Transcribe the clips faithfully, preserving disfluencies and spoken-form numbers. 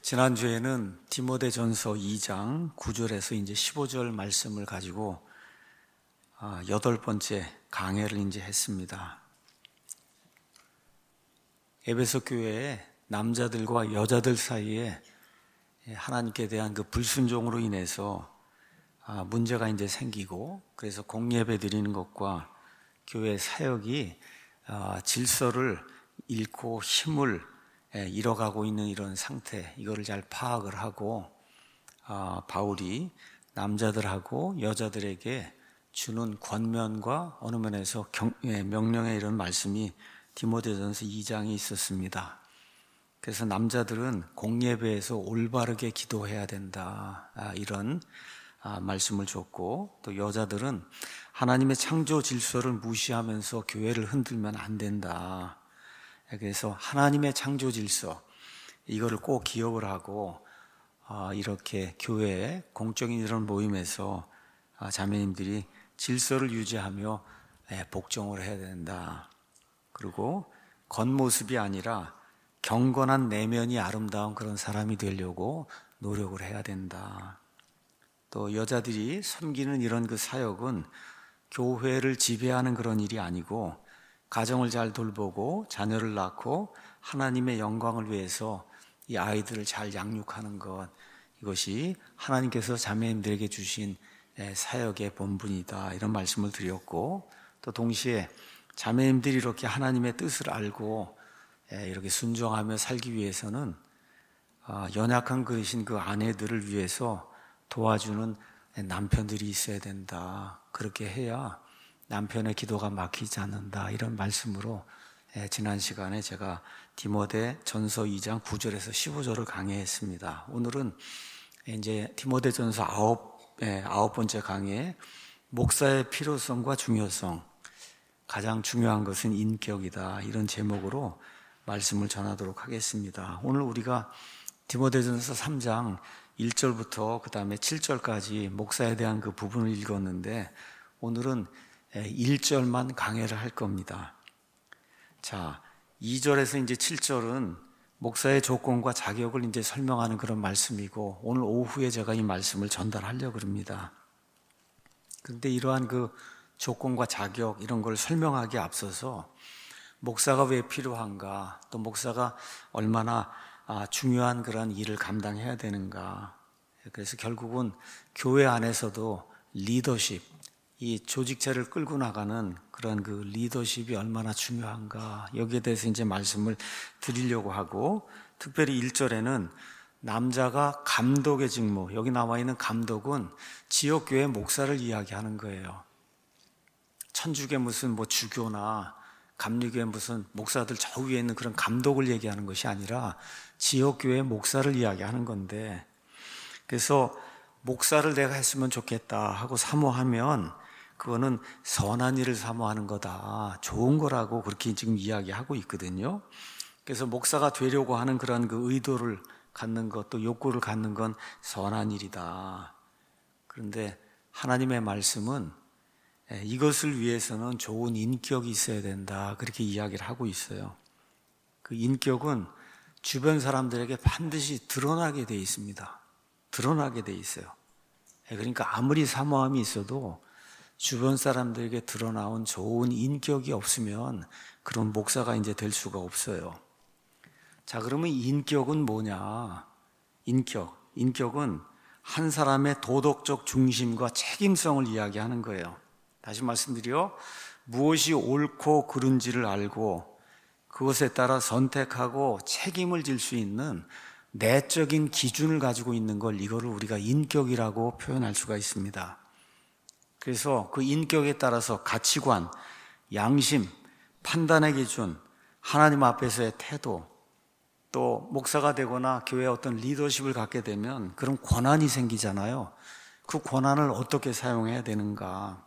지난주에는 디모데전서 이 장 구 절에서 이제 십오 절 말씀을 가지고 여덟 번째 강해를 이제 했습니다. 에베소 교회에 남자들과 여자들 사이에 하나님께 대한 그 불순종으로 인해서 문제가 이제 생기고, 그래서 공예배 드리는 것과 교회 사역이 질서를 잃고 힘을 잃어가고 있는 이런 상태, 이거를 잘 파악을 하고 바울이 남자들하고 여자들에게 주는 권면과 어느 면에서 경, 명령의 이런 말씀이 디모데전서 이 장에 있었습니다. 그래서 남자들은 공예배에서 올바르게 기도해야 된다, 이런 말씀을 줬고, 또 여자들은 하나님의 창조 질서를 무시하면서 교회를 흔들면 안 된다. 그래서 하나님의 창조 질서, 이거를 꼭 기억을 하고 이렇게 교회의 공적인 이런 모임에서 자매님들이 질서를 유지하며 복종을 해야 된다. 그리고 겉모습이 아니라 경건한 내면이 아름다운 그런 사람이 되려고 노력을 해야 된다. 또 여자들이 섬기는 이런 그 사역은 교회를 지배하는 그런 일이 아니고, 가정을 잘 돌보고 자녀를 낳고 하나님의 영광을 위해서 이 아이들을 잘 양육하는 것, 이것이 하나님께서 자매님들에게 주신 사역의 본분이다, 이런 말씀을 드렸고, 또 동시에 자매님들이 이렇게 하나님의 뜻을 알고 이렇게 순종하며 살기 위해서는 연약한 그릇인 그 아내들을 위해서 도와주는 남편들이 있어야 된다. 그렇게 해야 남편의 기도가 막히지 않는다, 이런 말씀으로 지난 시간에 제가 디모데 전서 이 장 구 절에서 십오 절을 강해했습니다. 오늘은 이제 디모데 전서 아홉, 아홉 번째 강해, 목사의 필요성과 중요성, 가장 중요한 것은 인격이다, 이런 제목으로 말씀을 전하도록 하겠습니다. 오늘 우리가 디모데전서 삼 장 일 절부터 그 다음에 칠 절까지 목사에 대한 그 부분을 읽었는데, 오늘은 일 절만 강해를 할 겁니다. 자, 이 절에서 이제 칠 절은 목사의 조건과 자격을 이제 설명하는 그런 말씀이고, 오늘 오후에 제가 이 말씀을 전달하려고 합니다. 그런데 이러한 그 조건과 자격, 이런 걸 설명하기에 앞서서 목사가 왜 필요한가, 또 목사가 얼마나 중요한 그런 일을 감당해야 되는가. 그래서 결국은 교회 안에서도 리더십, 이 조직체를 끌고 나가는 그런 그 리더십이 얼마나 중요한가, 여기에 대해서 이제 말씀을 드리려고 하고, 특별히 일 절에는 남자가 감독의 직무, 여기 나와 있는 감독은 지역교회 목사를 이야기하는 거예요. 천주교 무슨 뭐 주교나 감리교회 무슨 목사들 저 위에 있는 그런 감독을 얘기하는 것이 아니라 지역교회 목사를 이야기하는 건데, 그래서 목사를 내가 했으면 좋겠다 하고 사모하면 그거는 선한 일을 사모하는 거다, 좋은 거라고 그렇게 지금 이야기하고 있거든요. 그래서 목사가 되려고 하는 그런 그 의도를 갖는 것, 또 욕구를 갖는 건 선한 일이다. 그런데 하나님의 말씀은 이것을 위해서는 좋은 인격이 있어야 된다, 그렇게 이야기를 하고 있어요. 그 인격은 주변 사람들에게 반드시 드러나게 돼 있습니다. 드러나게 돼 있어요. 그러니까 아무리 사모함이 있어도 주변 사람들에게 드러나온 좋은 인격이 없으면 그런 목사가 이제 될 수가 없어요. 자, 그러면 인격은 뭐냐? 인격. 인격은 한 사람의 도덕적 중심과 책임성을 이야기하는 거예요. 다시 말씀드려, 무엇이 옳고 그른지를 알고 그것에 따라 선택하고 책임을 질 수 있는 내적인 기준을 가지고 있는 걸, 이거를 우리가 인격이라고 표현할 수가 있습니다. 그래서 그 인격에 따라서 가치관, 양심, 판단의 기준, 하나님 앞에서의 태도, 또 목사가 되거나 교회에 어떤 리더십을 갖게 되면 그런 권한이 생기잖아요. 그 권한을 어떻게 사용해야 되는가.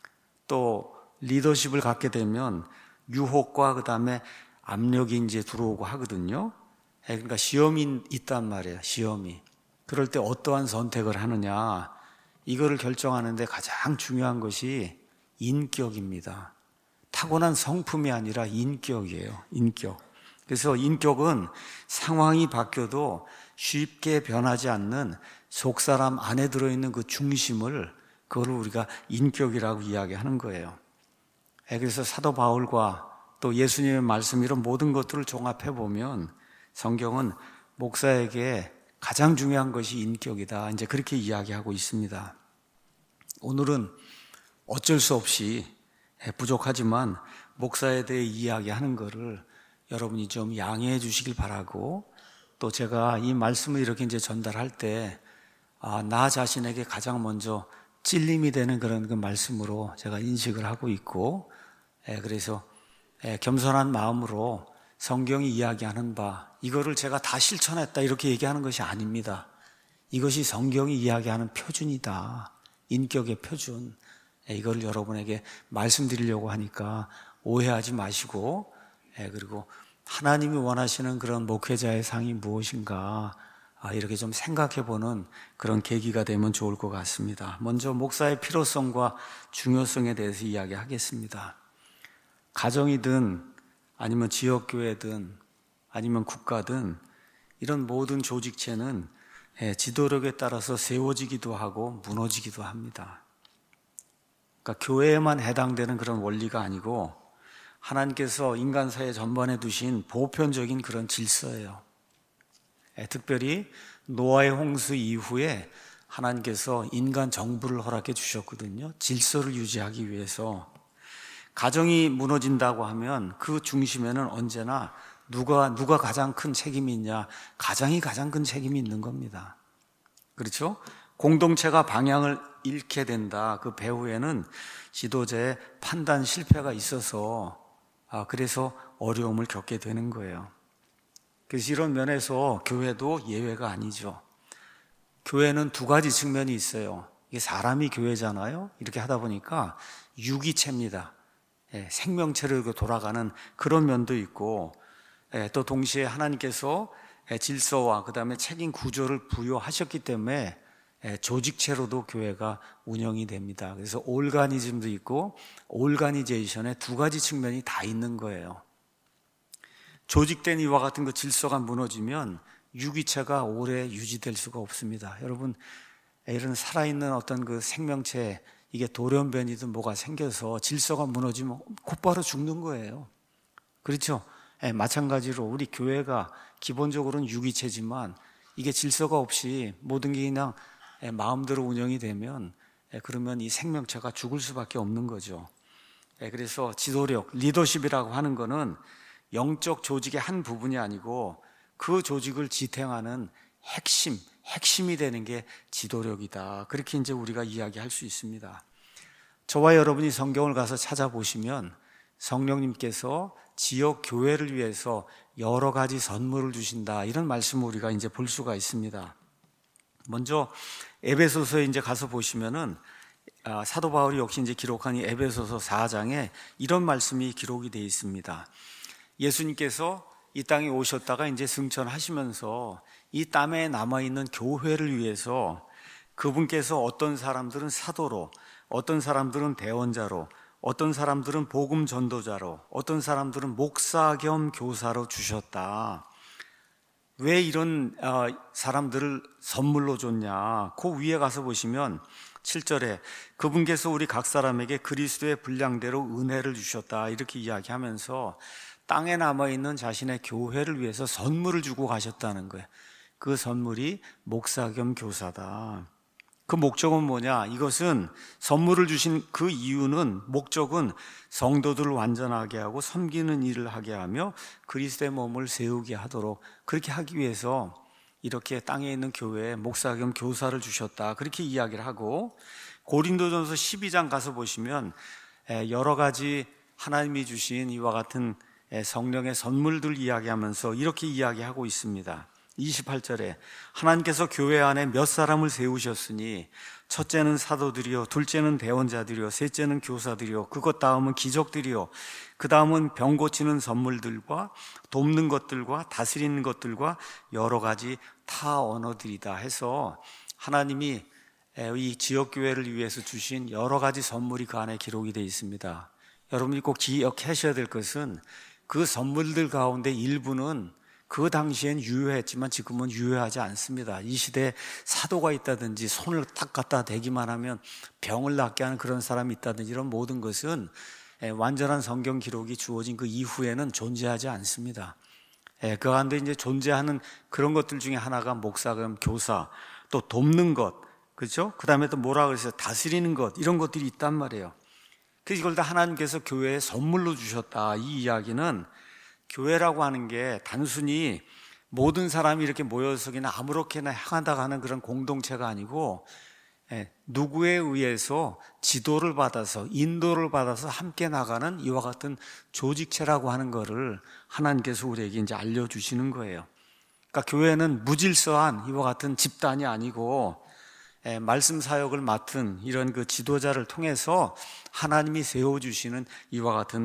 또 리더십을 갖게 되면 유혹과 그 다음에 압력이 이제 들어오고 하거든요. 그러니까 시험이 있단 말이에요. 시험이. 그럴 때 어떠한 선택을 하느냐, 이거를 결정하는데 가장 중요한 것이 인격입니다. 타고난 성품이 아니라 인격이에요. 인격. 그래서 인격은 상황이 바뀌어도 쉽게 변하지 않는 속사람 안에 들어있는 그 중심을, 그걸 우리가 인격이라고 이야기하는 거예요. 그래서 사도 바울과 또 예수님의 말씀, 이런 모든 것들을 종합해 보면 성경은 목사에게 가장 중요한 것이 인격이다, 이제 그렇게 이야기하고 있습니다. 오늘은 어쩔 수 없이 부족하지만 목사에 대해 이야기하는 것을 여러분이 좀 양해해 주시길 바라고, 또 제가 이 말씀을 이렇게 이제 전달할 때, 아, 나 자신에게 가장 먼저 찔림이 되는 그런 그 말씀으로 제가 인식을 하고 있고, 예, 그래서 예, 겸손한 마음으로 성경이 이야기하는 바, 이거를 제가 다 실천했다 이렇게 얘기하는 것이 아닙니다. 이것이 성경이 이야기하는 표준이다, 인격의 표준. 예, 이걸 여러분에게 말씀드리려고 하니까 오해하지 마시고, 예, 그리고 하나님이 원하시는 그런 목회자의 상이 무엇인가, 아, 이렇게 좀 생각해보는 그런 계기가 되면 좋을 것 같습니다. 먼저 목사의 필요성과 중요성에 대해서 이야기하겠습니다. 가정이든 아니면 지역교회든 아니면 국가든 이런 모든 조직체는 지도력에 따라서 세워지기도 하고 무너지기도 합니다. 그러니까 교회에만 해당되는 그런 원리가 아니고 하나님께서 인간사회 전반에 두신 보편적인 그런 질서예요. 특별히 노아의 홍수 이후에 하나님께서 인간 정부를 허락해 주셨거든요. 질서를 유지하기 위해서. 가정이 무너진다고 하면 그 중심에는 언제나 누가 누가 가장 큰 책임이 있냐? 가장이 가장 큰 책임이 있는 겁니다. 그렇죠? 공동체가 방향을 잃게 된다, 그 배후에는 지도자의 판단 실패가 있어서, 아, 그래서 어려움을 겪게 되는 거예요. 그래서 이런 면에서 교회도 예외가 아니죠. 교회는 두 가지 측면이 있어요. 이게 사람이 교회잖아요. 이렇게 하다 보니까 유기체입니다. 예, 생명체를 돌아가는 그런 면도 있고, 예, 또 동시에 하나님께서 질서와 그 다음에 책임 구조를 부여하셨기 때문에 예, 조직체로도 교회가 운영이 됩니다. 그래서 올가니즘도 있고 올가니제이션의 두 가지 측면이 다 있는 거예요. 조직된 이와 같은 그 질서가 무너지면 유기체가 오래 유지될 수가 없습니다. 여러분, 이런 살아있는 어떤 그 생명체, 이게 돌연변이든 뭐가 생겨서 질서가 무너지면 곧바로 죽는 거예요. 그렇죠? 예, 마찬가지로 우리 교회가 기본적으로는 유기체지만 이게 질서가 없이 모든 게 그냥 예, 마음대로 운영이 되면 예, 그러면 이 생명체가 죽을 수밖에 없는 거죠. 예, 그래서 지도력, 리더십이라고 하는 거는 영적 조직의 한 부분이 아니고 그 조직을 지탱하는 핵심, 핵심이 되는 게 지도력이다. 그렇게 이제 우리가 이야기할 수 있습니다. 저와 여러분이 성경을 가서 찾아보시면 성령님께서 지역 교회를 위해서 여러 가지 선물을 주신다, 이런 말씀을 우리가 이제 볼 수가 있습니다. 먼저 에베소서에 이제 가서 보시면은 아, 사도 바울이 역시 이제 기록한 이 에베소서 사 장에 이런 말씀이 기록이 되어 있습니다. 예수님께서 이 땅에 오셨다가 이제 승천하시면서 이 땅에 남아있는 교회를 위해서 그분께서 어떤 사람들은 사도로, 어떤 사람들은 대언자로, 어떤 사람들은 복음 전도자로, 어떤 사람들은 목사 겸 교사로 주셨다. 왜 이런 사람들을 선물로 줬냐? 그 위에 가서 보시면 칠 절에 그분께서 우리 각 사람에게 그리스도의 분량대로 은혜를 주셨다, 이렇게 이야기하면서 땅에 남아있는 자신의 교회를 위해서 선물을 주고 가셨다는 거예요. 그 선물이 목사 겸 교사다. 그 목적은 뭐냐? 이것은 선물을 주신 그 이유는, 목적은 성도들을 완전하게 하고 섬기는 일을 하게 하며 그리스도의 몸을 세우게 하도록, 그렇게 하기 위해서 이렇게 땅에 있는 교회에 목사 겸 교사를 주셨다, 그렇게 이야기를 하고, 고린도전서 십이 장 가서 보시면 여러 가지 하나님이 주신 이와 같은 성령의 선물들 이야기하면서 이렇게 이야기하고 있습니다. 이십팔 절에 하나님께서 교회 안에 몇 사람을 세우셨으니 첫째는 사도들이요, 둘째는 대언자들이요, 셋째는 교사들이요, 그것 다음은 기적들이요, 그 다음은 병 고치는 선물들과 돕는 것들과 다스리는 것들과 여러 가지 타 언어들이다 해서 하나님이 이 지역교회를 위해서 주신 여러 가지 선물이 그 안에 기록이 되어 있습니다. 여러분이 꼭 기억하셔야 될 것은 그 선물들 가운데 일부는 그 당시엔 유효했지만 지금은 유효하지 않습니다. 이 시대에 사도가 있다든지 손을 탁 갖다 대기만 하면 병을 낫게 하는 그런 사람이 있다든지 이런 모든 것은 완전한 성경 기록이 주어진 그 이후에는 존재하지 않습니다. 그 가운데 이제 존재하는 그런 것들 중에 하나가 목사금, 교사, 또 돕는 것, 그렇죠? 그 다음에 또 뭐라 그랬어요? 다스리는 것, 이런 것들이 있단 말이에요. 그래서 이걸 다 하나님께서 교회에 선물로 주셨다. 이 이야기는 교회라고 하는 게 단순히 모든 사람이 이렇게 모여서 그냥 아무렇게나 향하다가 하는 그런 공동체가 아니고 누구에 의해서 지도를 받아서 인도를 받아서 함께 나가는 이와 같은 조직체라고 하는 것을 하나님께서 우리에게 이제 알려주시는 거예요. 그러니까 교회는 무질서한 이와 같은 집단이 아니고 말씀 사역을 맡은 이런 그 지도자를 통해서 하나님이 세워주시는 이와 같은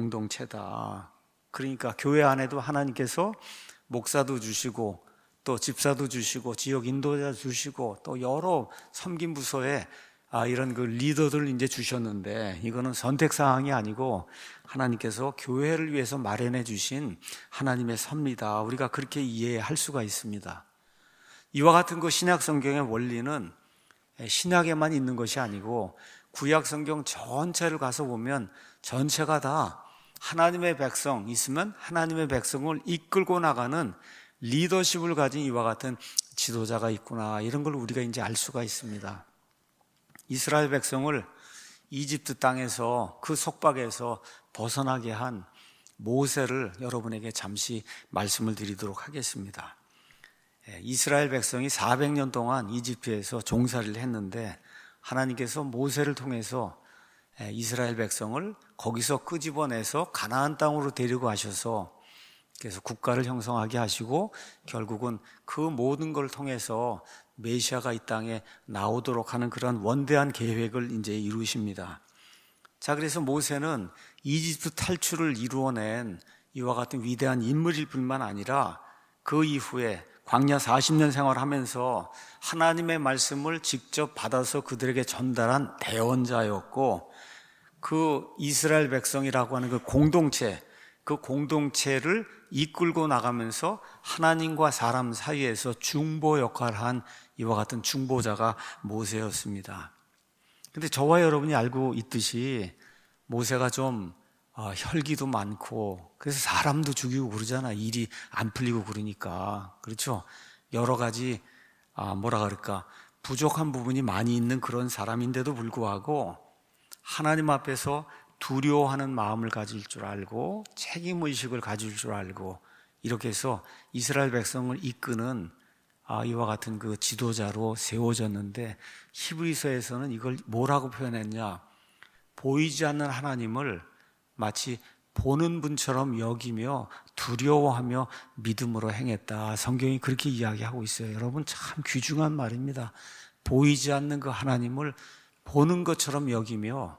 공동체다. 그러니까 교회 안에도 하나님께서 목사도 주시고 또 집사도 주시고 지역 인도자 주시고 또 여러 섬김 부서에 아 이런 그 리더들 이제 주셨는데 이거는 선택 사항이 아니고 하나님께서 교회를 위해서 마련해 주신 하나님의 섭니다. 우리가 그렇게 이해할 수가 있습니다. 이와 같은 그 신약 성경의 원리는 신약에만 있는 것이 아니고 구약 성경 전체를 가서 보면 전체가 다 하나님의 백성 있으면 하나님의 백성을 이끌고 나가는 리더십을 가진 이와 같은 지도자가 있구나, 이런 걸 우리가 이제 알 수가 있습니다. 이스라엘 백성을 이집트 땅에서 그 속박에서 벗어나게 한 모세를 여러분에게 잠시 말씀을 드리도록 하겠습니다. 이스라엘 백성이 사백 년 동안 이집트에서 종살이를 했는데 하나님께서 모세를 통해서 이스라엘 백성을 거기서 끄집어내서 가나안 땅으로 데리고 가셔서 그래서 국가를 형성하게 하시고 결국은 그 모든 걸 통해서 메시아가 이 땅에 나오도록 하는 그런 원대한 계획을 이제 이루십니다. 자, 그래서 모세는 이집트 탈출을 이루어낸 이와 같은 위대한 인물일 뿐만 아니라 그 이후에 광야 사십 년 생활하면서 하나님의 말씀을 직접 받아서 그들에게 전달한 대언자였고 그 이스라엘 백성이라고 하는 그 공동체, 그 공동체를 이끌고 나가면서 하나님과 사람 사이에서 중보 역할을 한 이와 같은 중보자가 모세였습니다. 근데 저와 여러분이 알고 있듯이 모세가 좀 어, 혈기도 많고 그래서 사람도 죽이고 그러잖아. 일이 안 풀리고 그러니까. 그렇죠? 여러 가지 아, 뭐라 그럴까 부족한 부분이 많이 있는 그런 사람인데도 불구하고 하나님 앞에서 두려워하는 마음을 가질 줄 알고 책임의식을 가질 줄 알고 이렇게 해서 이스라엘 백성을 이끄는 아, 이와 같은 그 지도자로 세워졌는데 히브리서에서는 이걸 뭐라고 표현했냐, 보이지 않는 하나님을 마치 보는 분처럼 여기며 두려워하며 믿음으로 행했다. 성경이 그렇게 이야기하고 있어요. 여러분 참 귀중한 말입니다. 보이지 않는 그 하나님을 보는 것처럼 여기며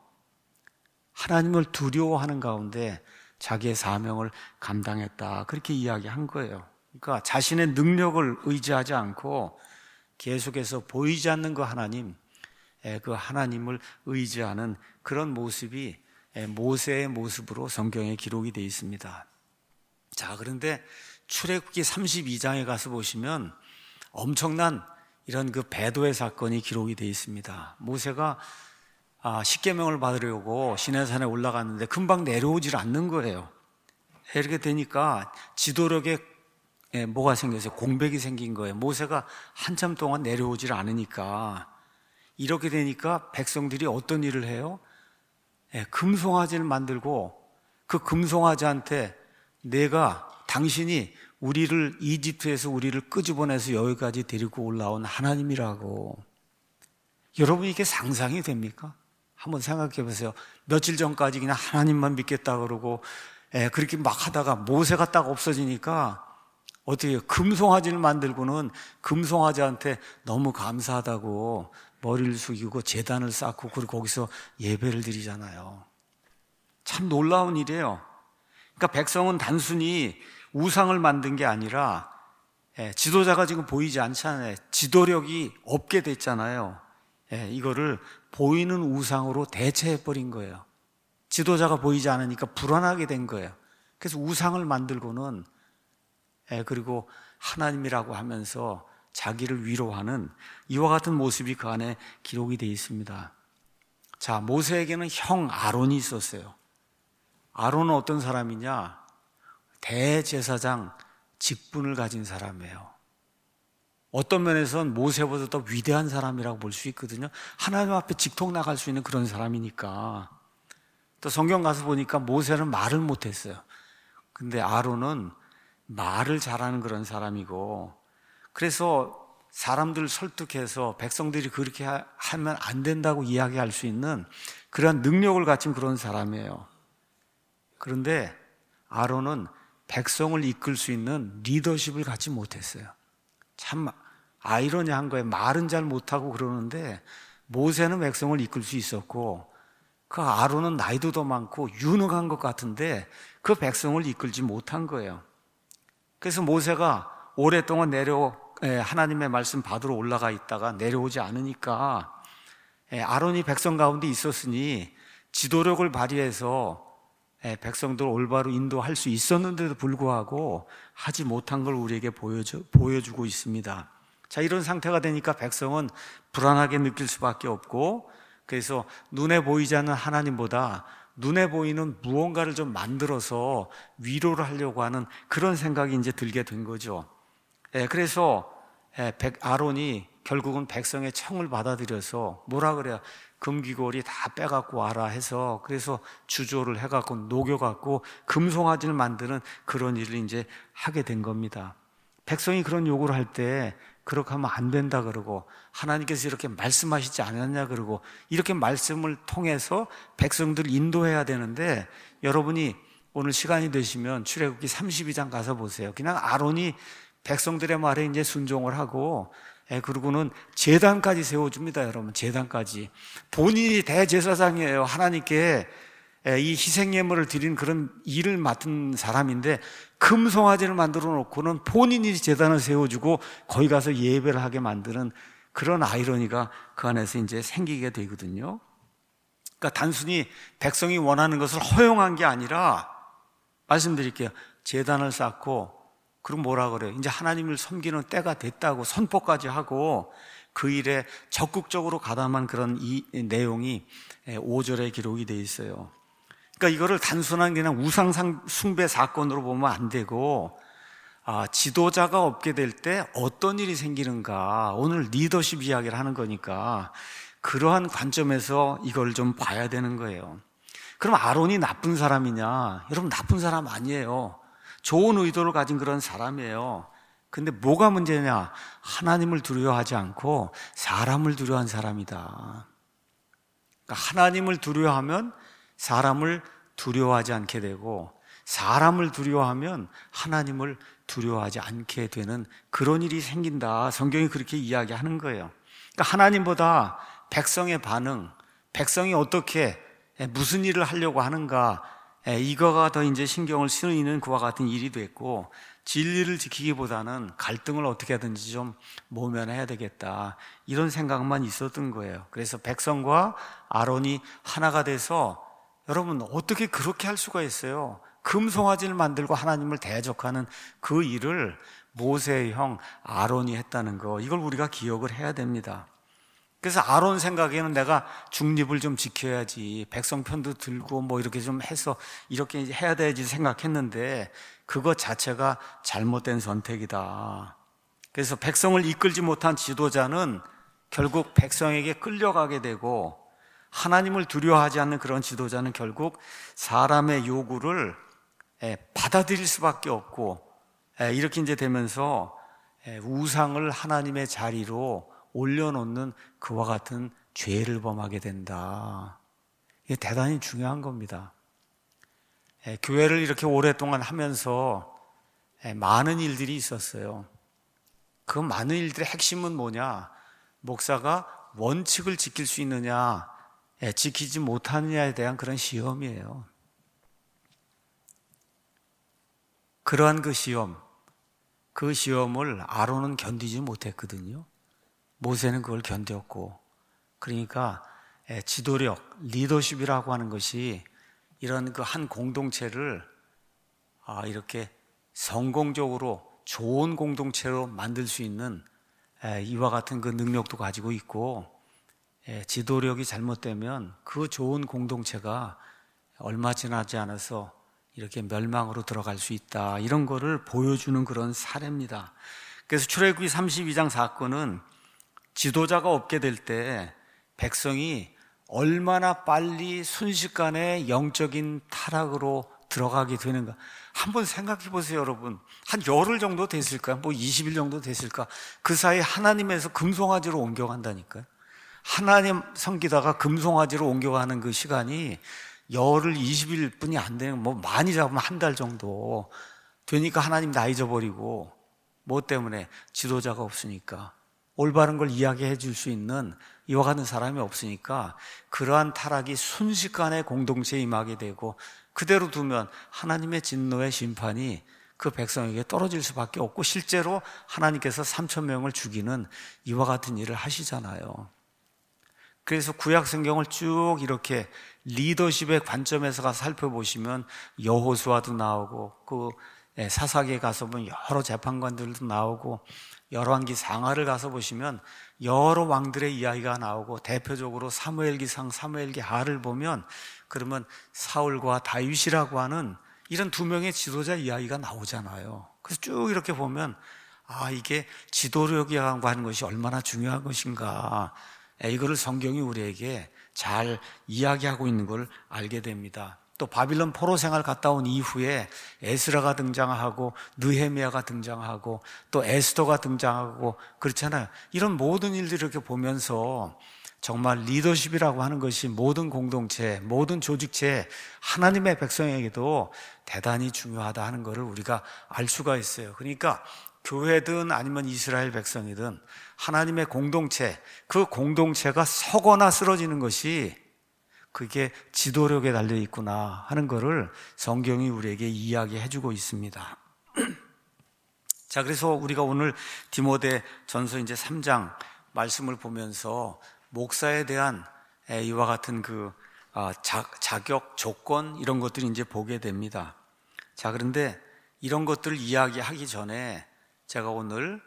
하나님을 두려워하는 가운데 자기의 사명을 감당했다. 그렇게 이야기한 거예요. 그러니까 자신의 능력을 의지하지 않고 계속해서 보이지 않는 그 하나님, 그 하나님을 의지하는 그런 모습이 모세의 모습으로 성경에 기록이 되어 있습니다. 자, 그런데 출애굽기 삼십이 장에 가서 보시면 엄청난 이런 그 배도의 사건이 기록이 되어 있습니다. 모세가 아, 십계명을 받으려고 시내산에 올라갔는데 금방 내려오질 않는 거예요. 이렇게 되니까 지도력에 뭐가 생겼어요? 공백이 생긴 거예요. 모세가 한참 동안 내려오질 않으니까. 이렇게 되니까 백성들이 어떤 일을 해요? 금송아지를 만들고 그 금송아지한테 내가 당신이 우리를 이집트에서 우리를 끄집어내서 여기까지 데리고 올라온 하나님이라고. 여러분 이게 상상이 됩니까? 한번 생각해 보세요. 며칠 전까지 그냥 하나님만 믿겠다 그러고 에, 그렇게 막 하다가 모세가 딱 없어지니까 어떻게 해요? 금송아지를 만들고는 금송아지한테 너무 감사하다고 머리를 숙이고 제단을 쌓고 그리고 거기서 예배를 드리잖아요. 참 놀라운 일이에요. 그러니까 백성은 단순히 우상을 만든 게 아니라 에, 지도자가 지금 보이지 않잖아요. 지도력이 없게 됐잖아요. 예, 이거를 보이는 우상으로 대체해버린 거예요. 지도자가 보이지 않으니까 불안하게 된 거예요. 그래서 우상을 만들고는 그리고 하나님이라고 하면서 자기를 위로하는 이와 같은 모습이 그 안에 기록이 되어 있습니다. 자, 모세에게는 형 아론이 있었어요. 아론은 어떤 사람이냐? 대제사장 직분을 가진 사람이에요. 어떤 면에서는 모세보다 더 위대한 사람이라고 볼 수 있거든요. 하나님 앞에 직통 나갈 수 있는 그런 사람이니까. 또 성경 가서 보니까 모세는 말을 못했어요. 근데 아론은 말을 잘하는 그런 사람이고, 그래서 사람들을 설득해서 백성들이 그렇게 하면 안 된다고 이야기할 수 있는 그런 능력을 가진 그런 사람이에요. 그런데 아론은 백성을 이끌 수 있는 리더십을 갖지 못했어요. 참 아이러니한 거예요. 말은 잘 못하고 그러는데 모세는 백성을 이끌 수 있었고, 그 아론은 나이도 더 많고 유능한 것 같은데 그 백성을 이끌지 못한 거예요. 그래서 모세가 오랫동안 내려 하나님의 말씀 받으러 올라가 있다가 내려오지 않으니까 아론이 백성 가운데 있었으니 지도력을 발휘해서 백성들을 올바로 인도할 수 있었는데도 불구하고 하지 못한 걸 우리에게 보여주, 보여주고 있습니다. 자, 이런 상태가 되니까 백성은 불안하게 느낄 수밖에 없고, 그래서 눈에 보이지 않는 하나님보다 눈에 보이는 무언가를 좀 만들어서 위로를 하려고 하는 그런 생각이 이제 들게 된 거죠. 그래서 아론이 결국은 백성의 청을 받아들여서 뭐라 그래요? 금귀걸이 다 빼갖고 와라 해서, 그래서 주조를 해갖고 녹여갖고 금송아지를 만드는 그런 일을 이제 하게 된 겁니다. 백성이 그런 요구를 할 때 그렇게 하면 안 된다 그러고, 하나님께서 이렇게 말씀하시지 않았냐 그러고, 이렇게 말씀을 통해서 백성들을 인도해야 되는데, 여러분이 오늘 시간이 되시면 출애굽기 삼십이 장 가서 보세요. 그냥 아론이 백성들의 말에 이제 순종을 하고, 예, 그리고는 제단까지 세워줍니다, 여러분. 제단까지. 본인이 대제사장이에요. 하나님께 이 희생예물을 드린 그런 일을 맡은 사람인데, 금송아지를 만들어 놓고는 본인이 제단을 세워주고 거기 가서 예배를 하게 만드는 그런 아이러니가 그 안에서 이제 생기게 되거든요. 그러니까 단순히 백성이 원하는 것을 허용한 게 아니라, 말씀드릴게요. 제단을 쌓고, 그럼 뭐라 그래요? 이제 하나님을 섬기는 때가 됐다고 선포까지 하고 그 일에 적극적으로 가담한 그런 이 내용이 오 절에 기록이 되어 있어요. 그러니까 이거를 단순한 그냥 우상 숭배 사건으로 보면 안 되고, 아, 지도자가 없게 될 때 어떤 일이 생기는가, 오늘 리더십 이야기를 하는 거니까 그러한 관점에서 이걸 좀 봐야 되는 거예요. 그럼 아론이 나쁜 사람이냐? 여러분, 나쁜 사람 아니에요. 좋은 의도를 가진 그런 사람이에요. 근데 뭐가 문제냐? 하나님을 두려워하지 않고 사람을 두려워한 사람이다. 그러니까 하나님을 두려워하면 사람을 두려워하지 않게 되고, 사람을 두려워하면 하나님을 두려워하지 않게 되는 그런 일이 생긴다. 성경이 그렇게 이야기하는 거예요. 그러니까 하나님보다 백성의 반응, 백성이 어떻게 무슨 일을 하려고 하는가, 이거가 더 이제 신경을 쓰이는 그와 같은 일이 됐고, 진리를 지키기보다는 갈등을 어떻게 하든지 좀 모면해야 되겠다, 이런 생각만 있었던 거예요. 그래서 백성과 아론이 하나가 돼서, 여러분 어떻게 그렇게 할 수가 있어요? 금송아지를 만들고 하나님을 대적하는 그 일을 모세의 형 아론이 했다는 거, 이걸 우리가 기억을 해야 됩니다. 그래서 아론 생각에는 내가 중립을 좀 지켜야지, 백성 편도 들고 뭐 이렇게 좀 해서 이렇게 해야 되지 생각했는데, 그것 자체가 잘못된 선택이다. 그래서 백성을 이끌지 못한 지도자는 결국 백성에게 끌려가게 되고, 하나님을 두려워하지 않는 그런 지도자는 결국 사람의 요구를 받아들일 수밖에 없고, 이렇게 이제 되면서 우상을 하나님의 자리로 올려놓는 그와 같은 죄를 범하게 된다. 이게 대단히 중요한 겁니다. 교회를 이렇게 오랫동안 하면서 많은 일들이 있었어요. 그 많은 일들의 핵심은 뭐냐? 목사가 원칙을 지킬 수 있느냐, 지키지 못하느냐에 대한 그런 시험이에요. 그러한 그 시험, 그 시험을 아론은 견디지 못했거든요. 모세는 그걸 견뎠고, 그러니까 지도력, 리더십이라고 하는 것이 이런 그 한 공동체를 이렇게 성공적으로 좋은 공동체로 만들 수 있는 이와 같은 그 능력도 가지고 있고, 지도력이 잘못되면 그 좋은 공동체가 얼마 지나지 않아서 이렇게 멸망으로 들어갈 수 있다, 이런 거를 보여주는 그런 사례입니다. 그래서 출애굽기 삼십이 장 사건은 지도자가 없게 될 때 백성이 얼마나 빨리 순식간에 영적인 타락으로 들어가게 되는가 한번 생각해 보세요. 여러분, 한 열흘 정도 됐을까? 뭐 이십 일 정도 됐을까? 그 사이 하나님에서 금송아지로 옮겨간다니까요. 하나님 섬기다가 금송아지로 옮겨가는 그 시간이 열흘 이십 일뿐이 안 되는, 뭐 많이 잡으면 한 달 정도 되니까 하나님 나 잊어버리고, 뭐 때문에? 지도자가 없으니까, 올바른 걸 이야기해 줄 수 있는 이와 같은 사람이 없으니까 그러한 타락이 순식간에 공동체에 임하게 되고, 그대로 두면 하나님의 진노의 심판이 그 백성에게 떨어질 수밖에 없고, 실제로 하나님께서 삼천 명을 죽이는 이와 같은 일을 하시잖아요. 그래서 구약 성경을 쭉 이렇게 리더십의 관점에서 살펴보시면 여호수아도 나오고, 그 사사기에 가서 보면 여러 재판관들도 나오고, 열왕기 상하를 가서 보시면 여러 왕들의 이야기가 나오고, 대표적으로 사무엘기상, 사무엘기하를 보면 그러면 사울과 다윗이라고 하는 이런 두 명의 지도자 이야기가 나오잖아요. 그래서 쭉 이렇게 보면 아, 이게 지도력이라고 하는 것이 얼마나 중요한 것인가, 이거를 성경이 우리에게 잘 이야기하고 있는 걸 알게 됩니다. 또 바빌론 포로 생활 갔다 온 이후에 에스라가 등장하고 느헤미야가 등장하고 또 에스더가 등장하고 그렇잖아요. 이런 모든 일들을 이렇게 보면서 정말 리더십이라고 하는 것이 모든 공동체, 모든 조직체, 하나님의 백성에게도 대단히 중요하다 하는 것을 우리가 알 수가 있어요. 그러니까 교회든 아니면 이스라엘 백성이든 하나님의 공동체, 그 공동체가 서거나 쓰러지는 것이 그게 지도력에 달려 있구나 하는 것을 성경이 우리에게 이야기해 주고 있습니다. 자, 그래서 우리가 오늘 디모데 전서 이제 삼 장 말씀을 보면서 목사에 대한 이와 같은 그 자격, 조건, 이런 것들을 이제 보게 됩니다. 자, 그런데 이런 것들을 이야기하기 전에 제가 오늘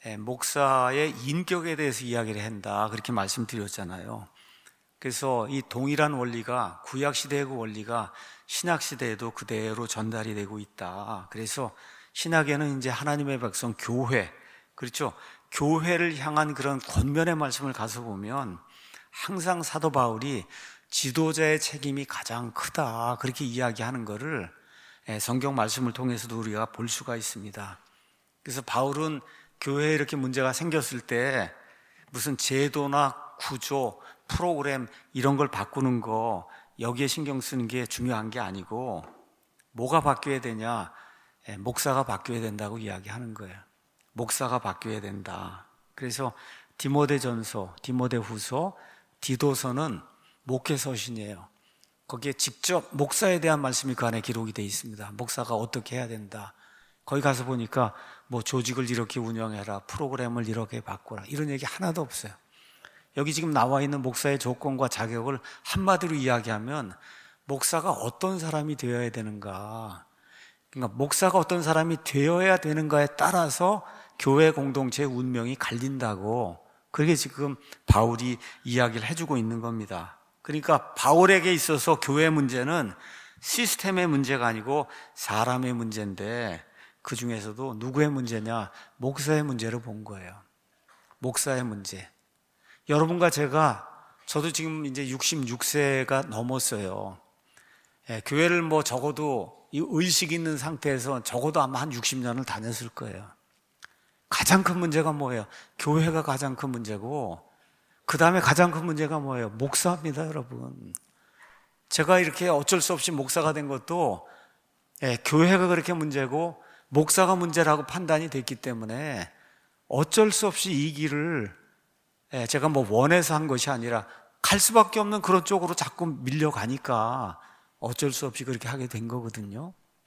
목사의 인격에 대해서 이야기를 한다, 그렇게 말씀드렸잖아요. 그래서 이 동일한 원리가 구약시대의 그 원리가 신약시대에도 그대로 전달이 되고 있다. 그래서 신약에는 이제 하나님의 백성 교회, 그렇죠? 교회를 향한 그런 권면의 말씀을 가서 보면 항상 사도 바울이 지도자의 책임이 가장 크다, 그렇게 이야기하는 것을 성경 말씀을 통해서도 우리가 볼 수가 있습니다. 그래서 바울은 교회에 이렇게 문제가 생겼을 때 무슨 제도나 구조, 프로그램 이런 걸 바꾸는 거, 여기에 신경 쓰는 게 중요한 게 아니고 뭐가 바뀌어야 되냐? 목사가 바뀌어야 된다고 이야기하는 거예요. 목사가 바뀌어야 된다. 그래서 디모데전서, 디모데후서, 디도서는 목회서신이에요. 거기에 직접 목사에 대한 말씀이 그 안에 기록이 되어 있습니다. 목사가 어떻게 해야 된다. 거기 가서 보니까 뭐 조직을 이렇게 운영해라, 프로그램을 이렇게 바꾸라, 이런 얘기 하나도 없어요. 여기 지금 나와 있는 목사의 조건과 자격을 한마디로 이야기하면 목사가 어떤 사람이 되어야 되는가, 그러니까 목사가 어떤 사람이 되어야 되는가에 따라서 교회 공동체의 운명이 갈린다고, 그게 지금 바울이 이야기를 해주고 있는 겁니다. 그러니까 바울에게 있어서 교회 문제는 시스템의 문제가 아니고 사람의 문제인데, 그 중에서도 누구의 문제냐? 목사의 문제로 본 거예요. 목사의 문제. 여러분과 제가, 저도 지금 이제 육십육 세가 넘었어요. 예, 교회를 뭐 적어도 이 의식 있는 상태에서 적어도 아마 한 육십 년을 다녔을 거예요. 가장 큰 문제가 뭐예요? 교회가 가장 큰 문제고, 그 다음에 가장 큰 문제가 뭐예요? 목사입니다, 여러분. 제가 이렇게 어쩔 수 없이 목사가 된 것도 예, 교회가 그렇게 문제고 목사가 문제라고 판단이 됐기 때문에 어쩔 수 없이 이 길을 예, 제가 뭐 원해서 한 것이 아니라 갈 수밖에 없는 그런 쪽으로 자꾸 밀려가니까 어쩔 수 없이 그렇게 하게 된 거거든요.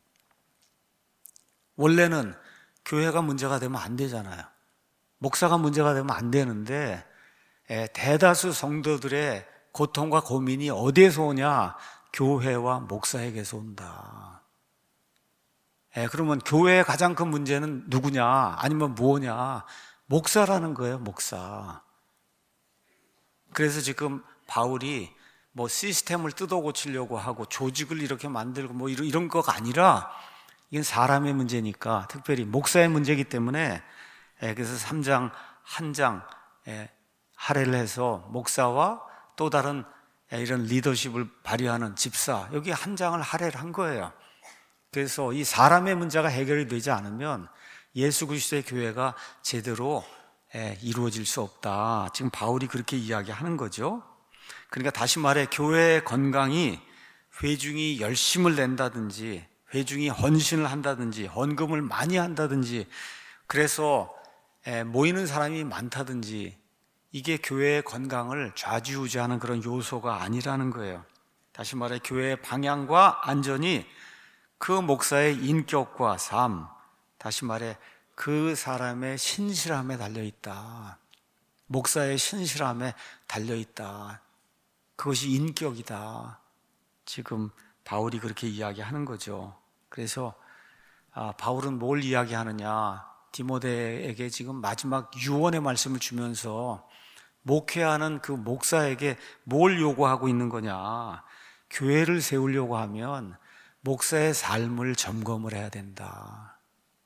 원래는 교회가 문제가 되면 안 되잖아요. 목사가 문제가 되면 안 되는데 예, 대다수 성도들의 고통과 고민이 어디에서 오냐? 교회와 목사에게서 온다. 예, 그러면 교회의 가장 큰 문제는 누구냐? 아니면 뭐냐? 목사라는 거예요, 목사. 그래서 지금 바울이 뭐 시스템을 뜯어 고치려고 하고 조직을 이렇게 만들고 뭐 이런, 이런 거가 아니라 이건 사람의 문제니까, 특별히 목사의 문제이기 때문에, 예, 그래서 삼 장 한 장 예, 할애를 해서 목사와 또 다른 예, 이런 리더십을 발휘하는 집사, 여기 한 장을 할애를 한 거예요. 그래서 이 사람의 문제가 해결이 되지 않으면 예수 그리스도의 교회가 제대로 예, 이루어질 수 없다. 지금 바울이 그렇게 이야기하는 거죠. 그러니까 다시 말해, 교회의 건강이 회중이 열심을 낸다든지, 회중이 헌신을 한다든지, 헌금을 많이 한다든지, 그래서 모이는 사람이 많다든지, 이게 교회의 건강을 좌지우지하는 그런 요소가 아니라는 거예요. 다시 말해, 교회의 방향과 안전이 그 목사의 인격과 삶, 다시 말해 그 사람의 신실함에 달려있다. 목사의 신실함에 달려있다. 그것이 인격이다. 지금 바울이 그렇게 이야기하는 거죠. 그래서 아, 바울은 뭘 이야기하느냐, 디모데에게 지금 마지막 유언의 말씀을 주면서 목회하는 그 목사에게 뭘 요구하고 있는 거냐. 교회를 세우려고 하면 목사의 삶을 점검을 해야 된다.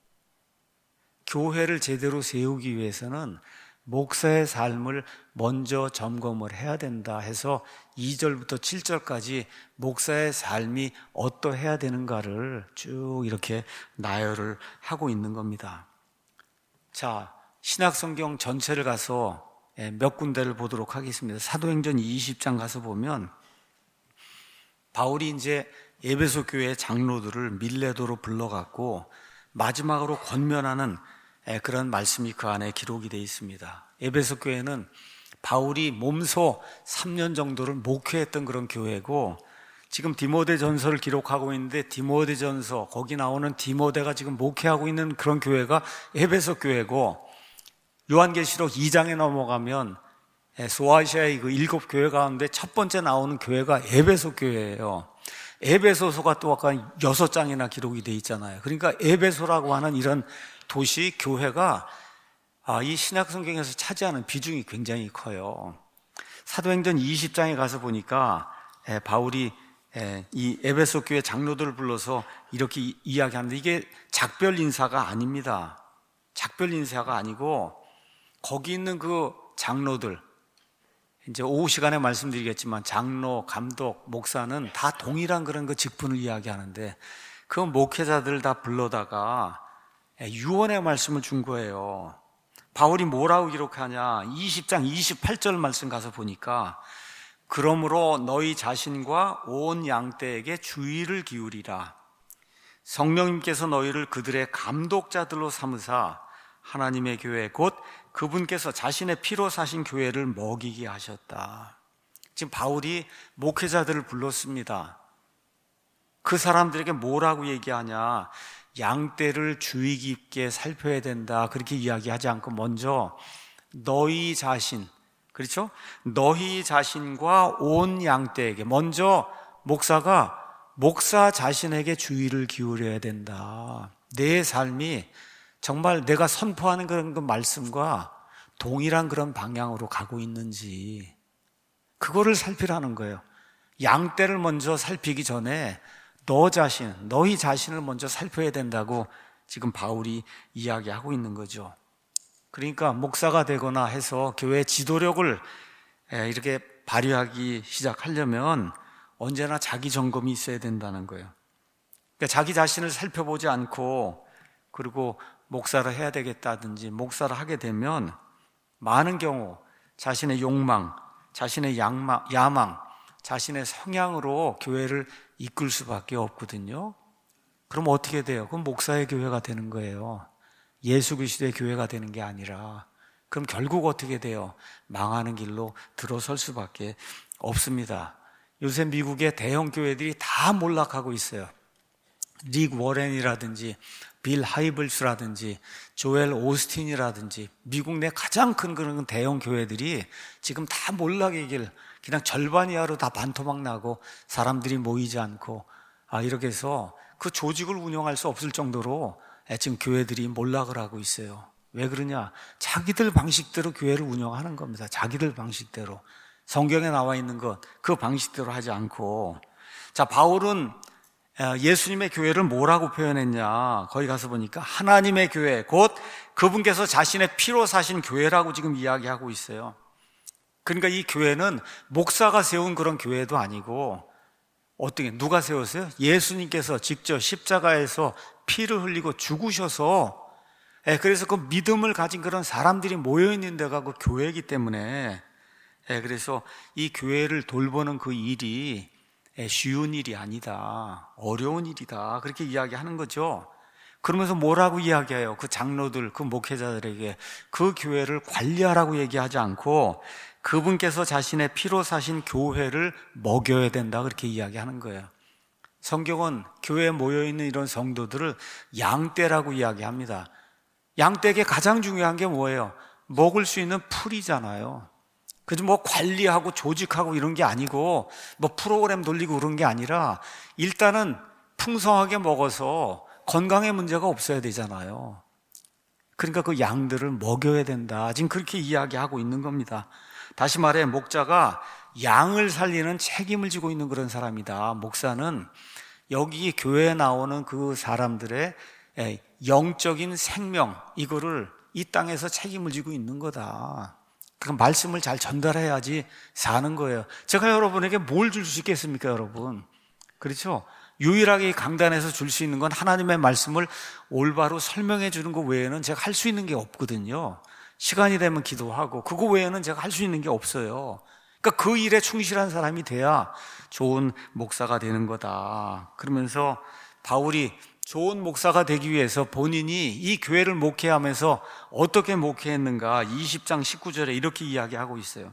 교회를 제대로 세우기 위해서는 목사의 삶을 먼저 점검을 해야 된다 해서 이 절부터 칠 절까지 목사의 삶이 어떠해야 되는가를 쭉 이렇게 나열을 하고 있는 겁니다. 자, 신약성경 전체를 가서 몇 군데를 보도록 하겠습니다. 사도행전 이십 장 가서 보면 바울이 이제 에베소 교회 장로들을 밀레도로 불러갖고 마지막으로 권면하는 그런 말씀이 그 안에 기록이 되어 있습니다. 에베소 교회는 바울이 몸소 삼 년 정도를 목회했던 그런 교회고, 지금 디모데 전서를 기록하고 있는데 디모데 전서, 거기 나오는 디모데가 지금 목회하고 있는 그런 교회가 에베소 교회고, 요한계시록 이 장에 넘어가면 소아시아의 그 일곱 교회 가운데 첫 번째 나오는 교회가 에베소 교회예요. 에베소서가 또 아까 여섯 장이나 기록이 돼 있잖아요. 그러니까 에베소라고 하는 이런 도시, 교회가 이 신약 성경에서 차지하는 비중이 굉장히 커요. 사도행전 이십 장에 가서 보니까 바울이 이 에베소 교회 장로들을 불러서 이렇게 이야기하는데, 이게 작별 인사가 아닙니다. 작별 인사가 아니고 거기 있는 그 장로들, 이제 오후 시간에 말씀드리겠지만 장로, 감독, 목사는 다 동일한 그런 그 직분을 이야기하는데, 그 목회자들 다 불러다가 유언의 말씀을 준 거예요. 바울이 뭐라고 기록하냐, 이십 장 이십팔 절 말씀 가서 보니까 그러므로 너희 자신과 온 양떼에게 주의를 기울이라. 성령님께서 너희를 그들의 감독자들로 삼으사 하나님의 교회 곧 그분께서 자신의 피로 사신 교회를 먹이게 하셨다. 지금 바울이 목회자들을 불렀습니다. 그 사람들에게 뭐라고 얘기하냐, 양떼를 주의 깊게 살펴야 된다, 그렇게 이야기하지 않고 먼저 너희 자신, 그렇죠? 너희 자신과 온 양떼에게, 먼저 목사가 목사 자신에게 주의를 기울여야 된다. 내 삶이 정말 내가 선포하는 그런 그 말씀과 동일한 그런 방향으로 가고 있는지, 그거를 살피라는 거예요. 양떼를 먼저 살피기 전에 너 자신, 너희 자신을 먼저 살펴야 된다고 지금 바울이 이야기하고 있는 거죠. 그러니까 목사가 되거나 해서 교회 지도력을 이렇게 발휘하기 시작하려면 언제나 자기 점검이 있어야 된다는 거예요. 그러니까 자기 자신을 살펴보지 않고, 그리고 목사를 해야 되겠다든지 목사를 하게 되면 많은 경우 자신의 욕망, 자신의 양망, 야망, 자신의 성향으로 교회를 이끌 수밖에 없거든요. 그럼 어떻게 돼요? 그럼 목사의 교회가 되는 거예요. 예수 그리스도의 교회가 되는 게 아니라, 그럼 결국 어떻게 돼요? 망하는 길로 들어설 수밖에 없습니다. 요새 미국의 대형 교회들이 다 몰락하고 있어요. 릭 워렌이라든지 빌 하이블스라든지 조엘 오스틴이라든지 미국 내 가장 큰 그런 대형 교회들이 지금 다 몰락의 길, 그냥 절반 이하로 다 반토막 나고 사람들이 모이지 않고, 아, 이렇게 해서 그 조직을 운영할 수 없을 정도로 지금 교회들이 몰락을 하고 있어요. 왜 그러냐? 자기들 방식대로 교회를 운영하는 겁니다. 자기들 방식대로. 성경에 나와 있는 것, 그 방식대로 하지 않고. 자, 바울은 예수님의 교회를 뭐라고 표현했냐? 거기 가서 보니까 하나님의 교회, 곧 그분께서 자신의 피로 사신 교회라고 지금 이야기하고 있어요. 그러니까 이 교회는 목사가 세운 그런 교회도 아니고, 어떻게, 누가 세웠어요? 예수님께서 직접 십자가에서 피를 흘리고 죽으셔서, 그래서 그 믿음을 가진 그런 사람들이 모여있는 데가 그 교회이기 때문에, 그래서 이 교회를 돌보는 그 일이 쉬운 일이 아니다, 어려운 일이다, 그렇게 이야기하는 거죠. 그러면서 뭐라고 이야기해요? 그 장로들, 그 목회자들에게 그 교회를 관리하라고 얘기하지 않고 그분께서 자신의 피로 사신 교회를 먹여야 된다, 그렇게 이야기하는 거예요. 성경은 교회에 모여있는 이런 성도들을 양떼라고 이야기합니다. 양떼에게 가장 중요한 게 뭐예요? 먹을 수 있는 풀이잖아요. 그래서 뭐 관리하고 조직하고 이런 게 아니고 뭐 프로그램 돌리고 그런 게 아니라 일단은 풍성하게 먹어서 건강에 문제가 없어야 되잖아요. 그러니까 그 양들을 먹여야 된다, 지금 그렇게 이야기하고 있는 겁니다. 다시 말해, 목자가 양을 살리는 책임을 지고 있는 그런 사람이다. 목사는 여기 교회에 나오는 그 사람들의 영적인 생명, 이거를 이 땅에서 책임을 지고 있는 거다. 그 말씀을 잘 전달해야지 사는 거예요. 제가 여러분에게 뭘 줄 수 있겠습니까, 여러분? 그렇죠? 유일하게 강단에서 줄 수 있는 건 하나님의 말씀을 올바로 설명해 주는 것 외에는 제가 할 수 있는 게 없거든요. 시간이 되면 기도하고 그거 외에는 제가 할 수 있는 게 없어요. 그러니까 그 일에 충실한 사람이 돼야 좋은 목사가 되는 거다. 그러면서 바울이 좋은 목사가 되기 위해서 본인이 이 교회를 목회하면서 어떻게 목회했는가 이십 장 십구 절에 이렇게 이야기하고 있어요.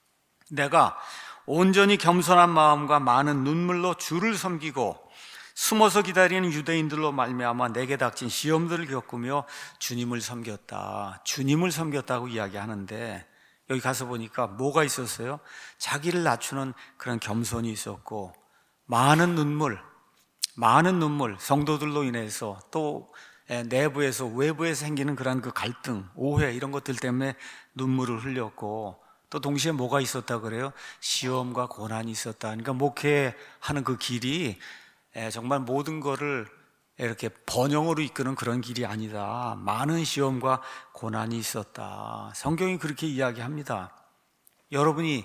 내가 온전히 겸손한 마음과 많은 눈물로 주를 섬기고 숨어서 기다리는 유대인들로 말미암아 내게 닥친 시험들을 겪으며 주님을 섬겼다. 주님을 섬겼다고 이야기하는데 여기 가서 보니까 뭐가 있었어요? 자기를 낮추는 그런 겸손이 있었고, 많은 눈물, 많은 눈물, 성도들로 인해서 또 내부에서 외부에서 생기는 그런 그 갈등, 오해 이런 것들 때문에 눈물을 흘렸고, 또 동시에 뭐가 있었다 그래요? 시험과 고난이 있었다. 그러니까 목회하는 그 길이 정말 모든 거를 이렇게 번영으로 이끄는 그런 길이 아니다. 많은 시험과 고난이 있었다. 성경이 그렇게 이야기합니다. 여러분이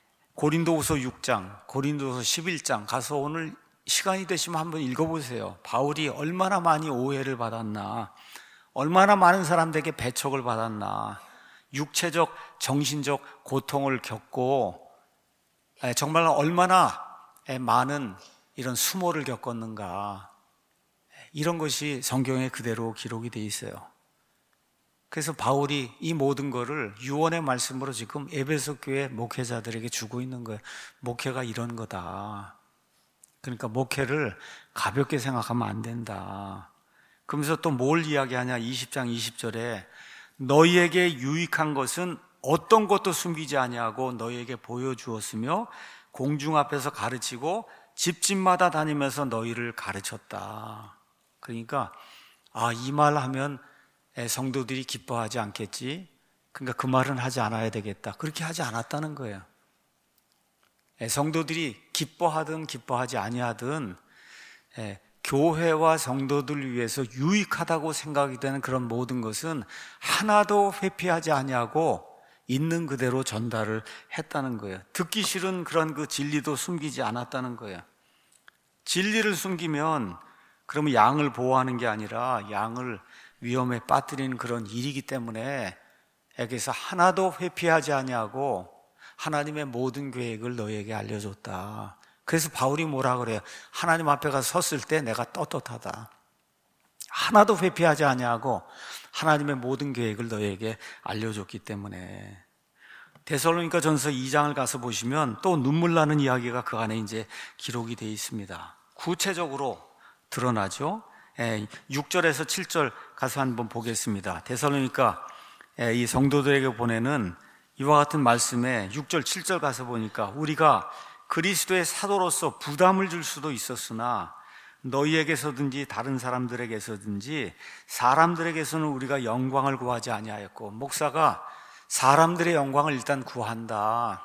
고린도후서 육 장, 고린도후서 십일 장 가서 오늘 시간이 되시면 한번 읽어보세요. 바울이 얼마나 많이 오해를 받았나, 얼마나 많은 사람들에게 배척을 받았나, 육체적, 정신적 고통을 겪고 정말 얼마나 많은 이런 수모를 겪었는가, 이런 것이 성경에 그대로 기록이 되어 있어요. 그래서 바울이 이 모든 거를 유언의 말씀으로 지금 에베소 교회 목회자들에게 주고 있는 거예요. 목회가 이런 거다. 그러니까 목회를 가볍게 생각하면 안 된다. 그러면서 또 뭘 이야기하냐, 이십 장 이십 절에 너희에게 유익한 것은 어떤 것도 숨기지 아니하고 너희에게 보여주었으며 공중 앞에서 가르치고 집집마다 다니면서 너희를 가르쳤다. 그러니까 아, 이 말 하면 성도들이 기뻐하지 않겠지, 그러니까 그 말은 하지 않아야 되겠다, 그렇게 하지 않았다는 거예요. 성도들이 기뻐하든 기뻐하지 아니하든 교회와 성도들을 위해서 유익하다고 생각이 되는 그런 모든 것은 하나도 회피하지 아니하고 있는 그대로 전달을 했다는 거예요. 듣기 싫은 그런 그 진리도 숨기지 않았다는 거예요. 진리를 숨기면 그러면 양을 보호하는 게 아니라 양을 위험에 빠뜨리는 그런 일이기 때문에 여기서 하나도 회피하지 아니하고 하나님의 모든 계획을 너희에게 알려줬다. 그래서 바울이 뭐라 그래요? 하나님 앞에 가서 섰을 때 내가 떳떳하다. 하나도 회피하지 아니하고 하나님의 모든 계획을 너희에게 알려줬기 때문에. 데살로니가 전서 이 장을 가서 보시면 또 눈물 나는 이야기가 그 안에 이제 기록이 되어 있습니다. 구체적으로 드러나죠. 육 절에서 칠 절 가서 한번 보겠습니다. 데살로니가 이 성도들에게 보내는 이와 같은 말씀에 육 절 칠 절 가서 보니까 우리가 그리스도의 사도로서 부담을 줄 수도 있었으나 너희에게서든지 다른 사람들에게서든지 사람들에게서는 우리가 영광을 구하지 아니하였고, 목사가 사람들의 영광을 일단 구한다.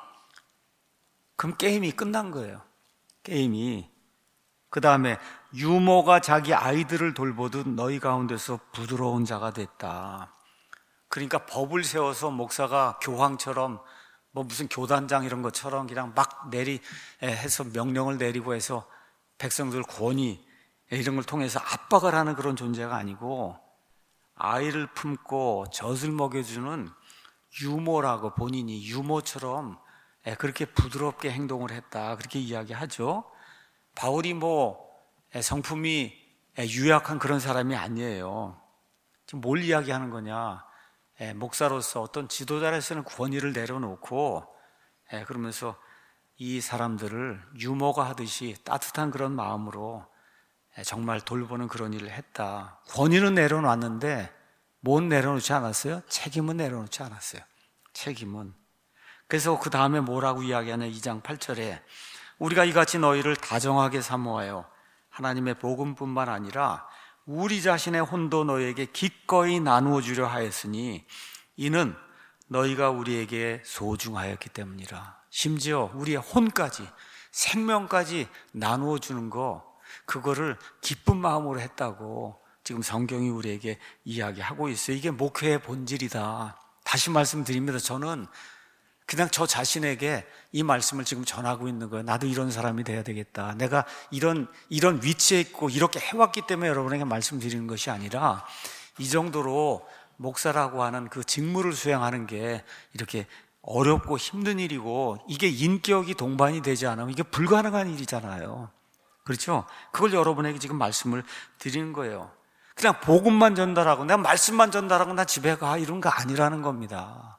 그럼 게임이 끝난 거예요. 게임이. 그 다음에 유모가 자기 아이들을 돌보듯 너희 가운데서 부드러운 자가 됐다. 그러니까 법을 세워서 목사가 교황처럼 뭐 무슨 교단장 이런 것처럼 그냥 막 내리 해서 명령을 내리고 해서 백성들 권위 이런 걸 통해서 압박을 하는 그런 존재가 아니고, 아이를 품고 젖을 먹여주는 유모라고, 본인이 유모처럼 그렇게 부드럽게 행동을 했다, 그렇게 이야기하죠. 바울이 뭐 성품이 유약한 그런 사람이 아니에요. 지금 뭘 이야기하는 거냐? 목사로서 어떤 지도자로서는 권위를 내려놓고 그러면서 이 사람들을 유모가 하듯이 따뜻한 그런 마음으로 정말 돌보는 그런 일을 했다. 권위는 내려놨는데 뭔 내려놓지 않았어요? 책임은 내려놓지 않았어요. 책임은. 그래서 그 다음에 뭐라고 이야기하냐? 이 장 팔 절에 우리가 이같이 너희를 다정하게 사모하여 하나님의 복음뿐만 아니라 우리 자신의 혼도 너희에게 기꺼이 나누어 주려 하였으니 이는 너희가 우리에게 소중하였기 때문이라. 심지어 우리의 혼까지, 생명까지 나누어 주는 거, 그거를 기쁜 마음으로 했다고 지금 성경이 우리에게 이야기하고 있어요. 이게 목회의 본질이다. 다시 말씀드립니다. 저는 그냥 저 자신에게 이 말씀을 지금 전하고 있는 거예요. 나도 이런 사람이 돼야 되겠다. 내가 이런, 이런 위치에 있고 이렇게 해왔기 때문에 여러분에게 말씀드리는 것이 아니라, 이 정도로 목사라고 하는 그 직무를 수행하는 게 이렇게 어렵고 힘든 일이고, 이게 인격이 동반이 되지 않으면 이게 불가능한 일이잖아요. 그렇죠? 그걸 여러분에게 지금 말씀을 드리는 거예요. 그냥 복음만 전달하고 내가 말씀만 전달하고 나 집에 가, 이런 거 아니라는 겁니다.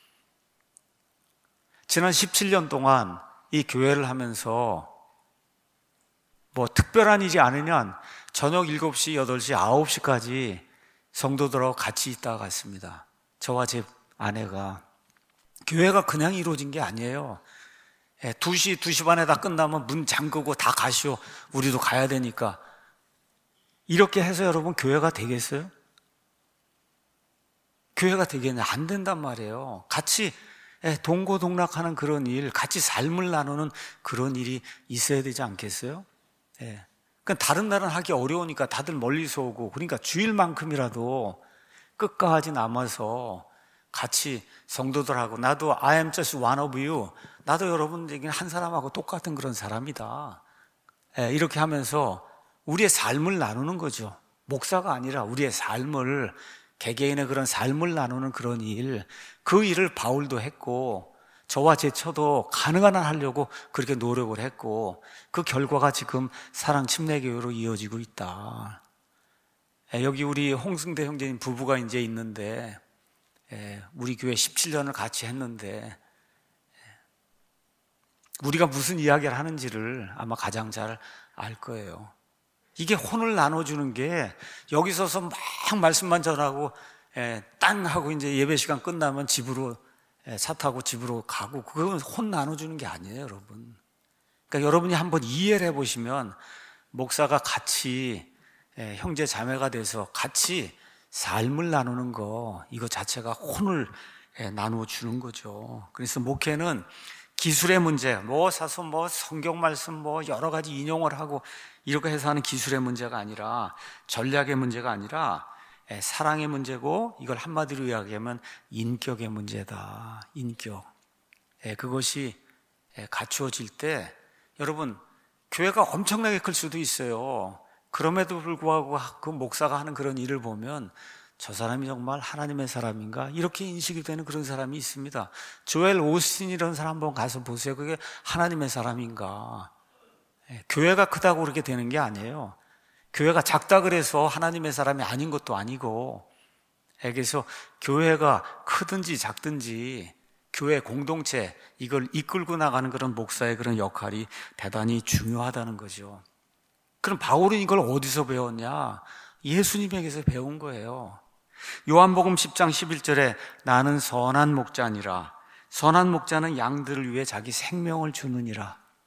지난 십칠 년 동안 이 교회를 하면서 뭐 특별한 일이 아니면 저녁 일곱 시, 여덟 시, 아홉 시까지 성도들하고 같이 있다가 갔습니다. 저와 제 아내가. 교회가 그냥 이루어진 게 아니에요. 두 시, 두 시 반에 다 끝나면 문 잠그고 다 가시오. 우리도 가야 되니까. 이렇게 해서 여러분 교회가 되겠어요? 교회가 되겠냐? 안 된단 말이에요. 같이 동고동락하는 그런 일, 같이 삶을 나누는 그런 일이 있어야 되지 않겠어요? 예. 그러니까 다른 날은 하기 어려우니까 다들 멀리서 오고, 그러니까 주일만큼이라도 끝까지 남아서 같이 성도들하고, 나도 I am just one of you, 나도 여러분에게 한 사람하고 똑같은 그런 사람이다. 예, 이렇게 하면서 우리의 삶을 나누는 거죠. 목사가 아니라 우리의 삶을, 개개인의 그런 삶을 나누는 그런 일, 그 일을 바울도 했고 저와 제처도 가능한 한 하려고 그렇게 노력을 했고, 그 결과가 지금 사랑 침례교회로 이어지고 있다. 여기 우리 홍승대 형제님 부부가 이제 있는데, 우리 교회 십칠 년을 같이 했는데 우리가 무슨 이야기를 하는지를 아마 가장 잘 알 거예요. 이게 혼을 나눠주는 게, 여기 서서 막 말씀만 전하고 예, 땅 하고 이제 예배 시간 끝나면 집으로, 예, 차 타고 집으로 가고, 그건 혼 나눠주는 게 아니에요, 여러분. 그러니까 여러분이 한번 이해를 해보시면, 목사가 같이, 예, 형제 자매가 돼서 같이 삶을 나누는 거, 이거 자체가 혼을, 예, 나누어 주는 거죠. 그래서 목회는 기술의 문제, 뭐 사서 뭐 성경 말씀 뭐 여러 가지 인용을 하고 이렇게 해서 하는 기술의 문제가 아니라, 전략의 문제가 아니라 사랑의 문제고, 이걸 한마디로 이야기하면 인격의 문제다. 인격. 그것이 갖추어질 때 여러분 교회가 엄청나게 클 수도 있어요. 그럼에도 불구하고 그 목사가 하는 그런 일을 보면 저 사람이 정말 하나님의 사람인가? 이렇게 인식이 되는 그런 사람이 있습니다. 조엘 오스틴 이런 사람 한번 가서 보세요. 그게 하나님의 사람인가? 교회가 크다고 그렇게 되는 게 아니에요. 교회가 작다 그래서 하나님의 사람이 아닌 것도 아니고, 그래서 교회가 크든지 작든지 교회 공동체, 이걸 이끌고 나가는 그런 목사의 그런 역할이 대단히 중요하다는 거죠. 그럼 바울은 이걸 어디서 배웠냐? 예수님에게서 배운 거예요. 요한복음 십 장 십일 절에 나는 선한 목자니라. 선한 목자는 양들을 위해 자기 생명을 주느니라.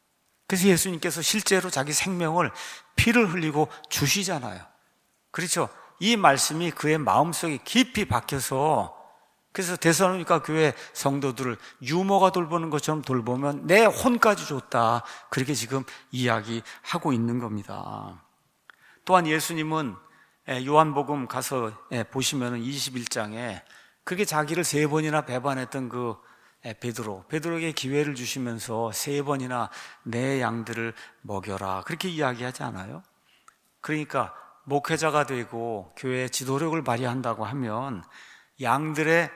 그래서 예수님께서 실제로 자기 생명을 피를 흘리고 주시잖아요. 그렇죠? 이 말씀이 그의 마음속에 깊이 박혀서, 그래서 데살로니가 교회 성도들을 유모가 돌보는 것처럼 돌보면 내 혼까지 줬다, 그렇게 지금 이야기하고 있는 겁니다. 또한 예수님은 요한복음 가서 보시면 이십일 장에 그렇게 자기를 세 번이나 배반했던 그 베드로, 베드로에게 기회를 주시면서 세 번이나 내 양들을 먹여라, 그렇게 이야기하지 않아요? 그러니까 목회자가 되고 교회의 지도력을 발휘한다고 하면 양들의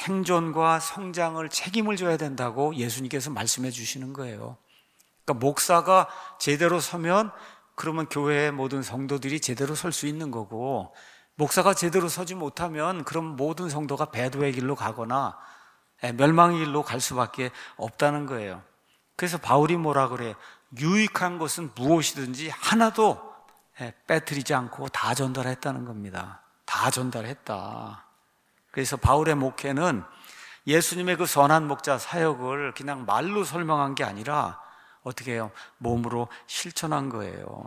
생존과 성장을 책임을 져야 된다고 예수님께서 말씀해 주시는 거예요. 그러니까 목사가 제대로 서면 그러면 교회의 모든 성도들이 제대로 설 수 있는 거고, 목사가 제대로 서지 못하면 그럼 모든 성도가 배도의 길로 가거나 멸망의 길로 갈 수밖에 없다는 거예요. 그래서 바울이 뭐라 그래? 유익한 것은 무엇이든지 하나도 빼뜨리지 않고 다 전달했다는 겁니다. 다 전달했다. 그래서 바울의 목회는 예수님의 그 선한 목자 사역을 그냥 말로 설명한 게 아니라 어떻게 해요? 몸으로 실천한 거예요.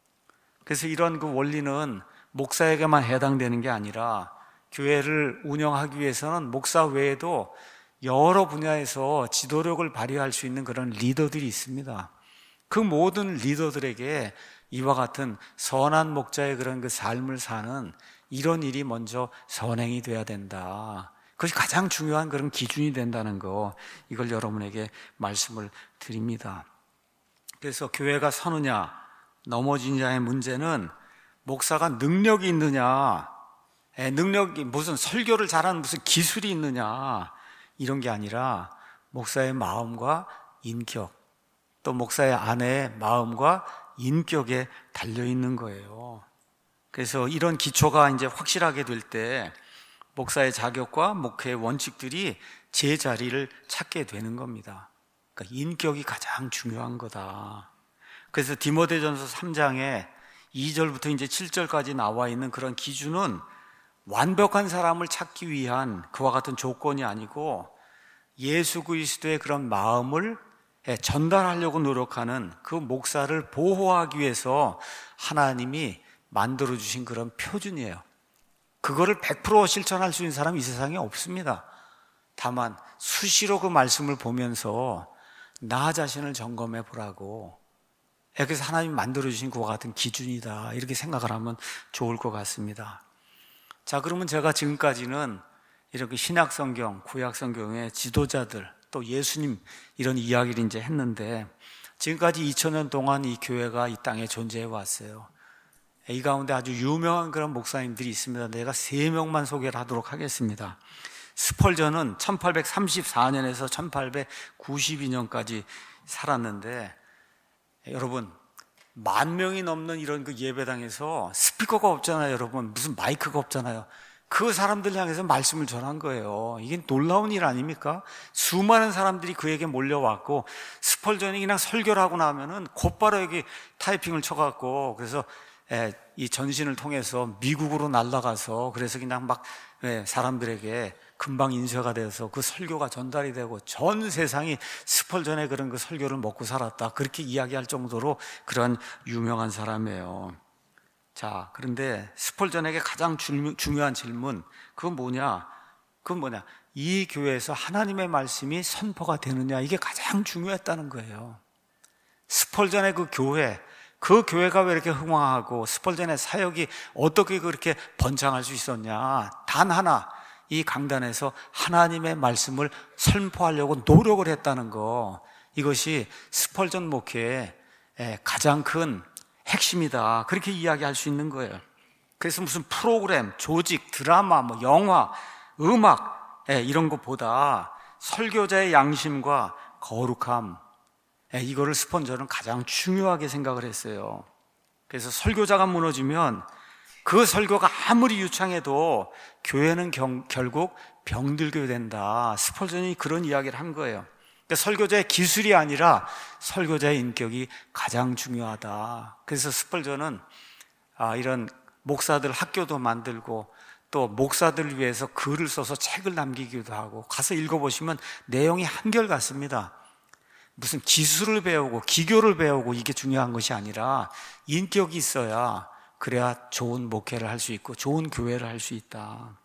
그래서 이런 그 원리는 목사에게만 해당되는 게 아니라 교회를 운영하기 위해서는 목사 외에도 여러 분야에서 지도력을 발휘할 수 있는 그런 리더들이 있습니다. 그 모든 리더들에게 이와 같은 선한 목자의 그런 그 삶을 사는 이런 일이 먼저 선행이 돼야 된다. 그것이 가장 중요한 그런 기준이 된다는 거, 이걸 여러분에게 말씀을 드립니다. 그래서 교회가 서느냐 넘어지느냐의 문제는 목사가 능력이 있느냐, 능력이 무슨 설교를 잘하는 무슨 기술이 있느냐, 이런 게 아니라 목사의 마음과 인격, 또 목사의 아내의 마음과 인격에 달려있는 거예요. 그래서 이런 기초가 이제 확실하게 될 때 목사의 자격과 목회의 원칙들이 제자리를 찾게 되는 겁니다. 그러니까 인격이 가장 중요한 거다. 그래서 디모데전서 삼 장에 이 절부터 이제 칠 절까지 나와 있는 그런 기준은 완벽한 사람을 찾기 위한 그와 같은 조건이 아니고 예수 그리스도의 그런 마음을 전달하려고 노력하는 그 목사를 보호하기 위해서 하나님이 만들어주신 그런 표준이에요. 그거를 백 퍼센트 실천할 수 있는 사람이 이 세상에 없습니다. 다만 수시로 그 말씀을 보면서 나 자신을 점검해 보라고, 그래서 하나님이 만들어주신 그와 같은 기준이다, 이렇게 생각을 하면 좋을 것 같습니다. 자, 그러면 제가 지금까지는 이렇게 신약성경, 구약성경의 지도자들, 또 예수님 이런 이야기를 이제 했는데, 지금까지 이천 년 동안 이 교회가 이 땅에 존재해 왔어요. 이 가운데 아주 유명한 그런 목사님들이 있습니다. 내가 세 명만 소개를 하도록 하겠습니다. 스펄전은 천팔백삼십사 년에서 천팔백구십이 년까지 살았는데, 여러분, 만 명이 넘는 이런 그 예배당에서 스피커가 없잖아요. 여러분, 무슨 마이크가 없잖아요. 그 사람들 향해서 말씀을 전한 거예요. 이게 놀라운 일 아닙니까? 수많은 사람들이 그에게 몰려왔고, 스펄전이 그냥 설교를 하고 나면은 곧바로 여기 타이핑을 쳐갖고, 그래서 예, 이 전신을 통해서 미국으로 날아가서, 그래서 그냥 막 예, 사람들에게 금방 인쇄가 되어서 그 설교가 전달이 되고 전 세상이 스펄전의 그런 그 설교를 먹고 살았다, 그렇게 이야기할 정도로 그런 유명한 사람이에요. 자, 그런데 스펄전에게 가장 주, 중요한 질문, 그건 뭐냐? 그건 뭐냐? 이 교회에서 하나님의 말씀이 선포가 되느냐, 이게 가장 중요했다는 거예요. 스펄전의 그 교회, 그 교회가 왜 이렇게 흥황하고 스펄전의 사역이 어떻게 그렇게 번창할 수 있었냐? 단 하나, 이 강단에서 하나님의 말씀을 선포하려고 노력을 했다는 거, 이것이 스펄전 목회의 가장 큰 핵심이다, 그렇게 이야기할 수 있는 거예요. 그래서 무슨 프로그램, 조직, 드라마, 뭐 영화, 음악 이런 것보다 설교자의 양심과 거룩함, 이거를 스폰저는 가장 중요하게 생각을 했어요. 그래서 설교자가 무너지면 그 설교가 아무리 유창해도 교회는 경, 결국 병들게 된다. 스펄전이 그런 이야기를 한 거예요. 그러니까 설교자의 기술이 아니라 설교자의 인격이 가장 중요하다. 그래서 스펄전은 아, 이런 목사들 학교도 만들고 또 목사들을 위해서 글을 써서 책을 남기기도 하고, 가서 읽어보시면 내용이 한결같습니다. 무슨 기술을 배우고 기교를 배우고 이게 중요한 것이 아니라 인격이 있어야 그래야 좋은 목회를 할 수 있고 좋은 교회를 할 수 있다.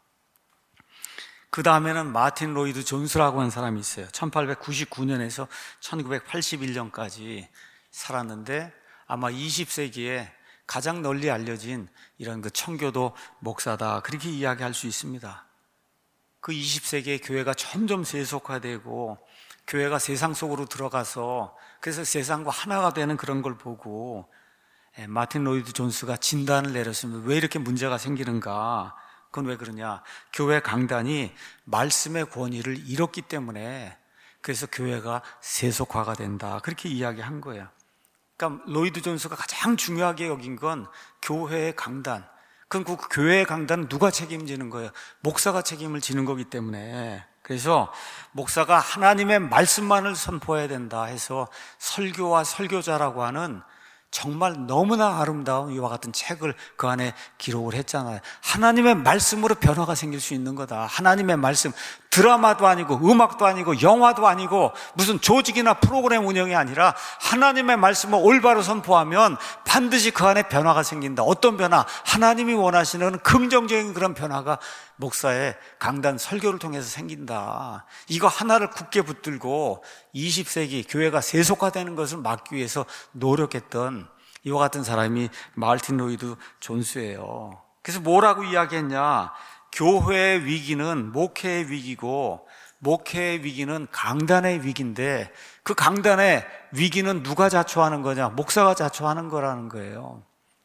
그 다음에는 마틴 로이드 존스라고 하는 사람이 있어요. 천팔백구십구 년에서 천구백팔십일 년까지 살았는데 아마 이십 세기에 가장 널리 알려진 이런 그 청교도 목사다, 그렇게 이야기할 수 있습니다. 그 이십 세기에 교회가 점점 세속화되고 교회가 세상 속으로 들어가서 그래서 세상과 하나가 되는 그런 걸 보고 마틴 로이드 존스가 진단을 내렸습니다. 왜 이렇게 문제가 생기는가? 그건 왜 그러냐? 교회 강단이 말씀의 권위를 잃었기 때문에 그래서 교회가 세속화가 된다, 그렇게 이야기한 거예요. 그러니까 로이드 존스가 가장 중요하게 여긴 건 교회의 강단. 그럼 그 교회의 강단은 누가 책임지는 거예요? 목사가 책임을 지는 거기 때문에. 그래서 목사가 하나님의 말씀만을 선포해야 된다 해서 설교와 설교자라고 하는 정말 너무나 아름다운 이와 같은 책을 그 안에 기록을 했잖아요. 하나님의 말씀으로 변화가 생길 수 있는 거다. 하나님의 말씀, 드라마도 아니고 음악도 아니고 영화도 아니고 무슨 조직이나 프로그램 운영이 아니라 하나님의 말씀을 올바로 선포하면 반드시 그 안에 변화가 생긴다. 어떤 변화? 하나님이 원하시는 긍정적인 그런 변화가 목사의 강단 설교를 통해서 생긴다. 이거 하나를 굳게 붙들고 이십 세기 교회가 세속화되는 것을 막기 위해서 노력했던 이와 같은 사람이 마틴 로이드 존스예요. 그래서 뭐라고 이야기했냐? 교회의 위기는 목회의 위기고 목회의 위기는 강단의 위기인데 그 강단의 위기는 누가 자초하는 거냐? 목사가 자초하는 거라는 거예요.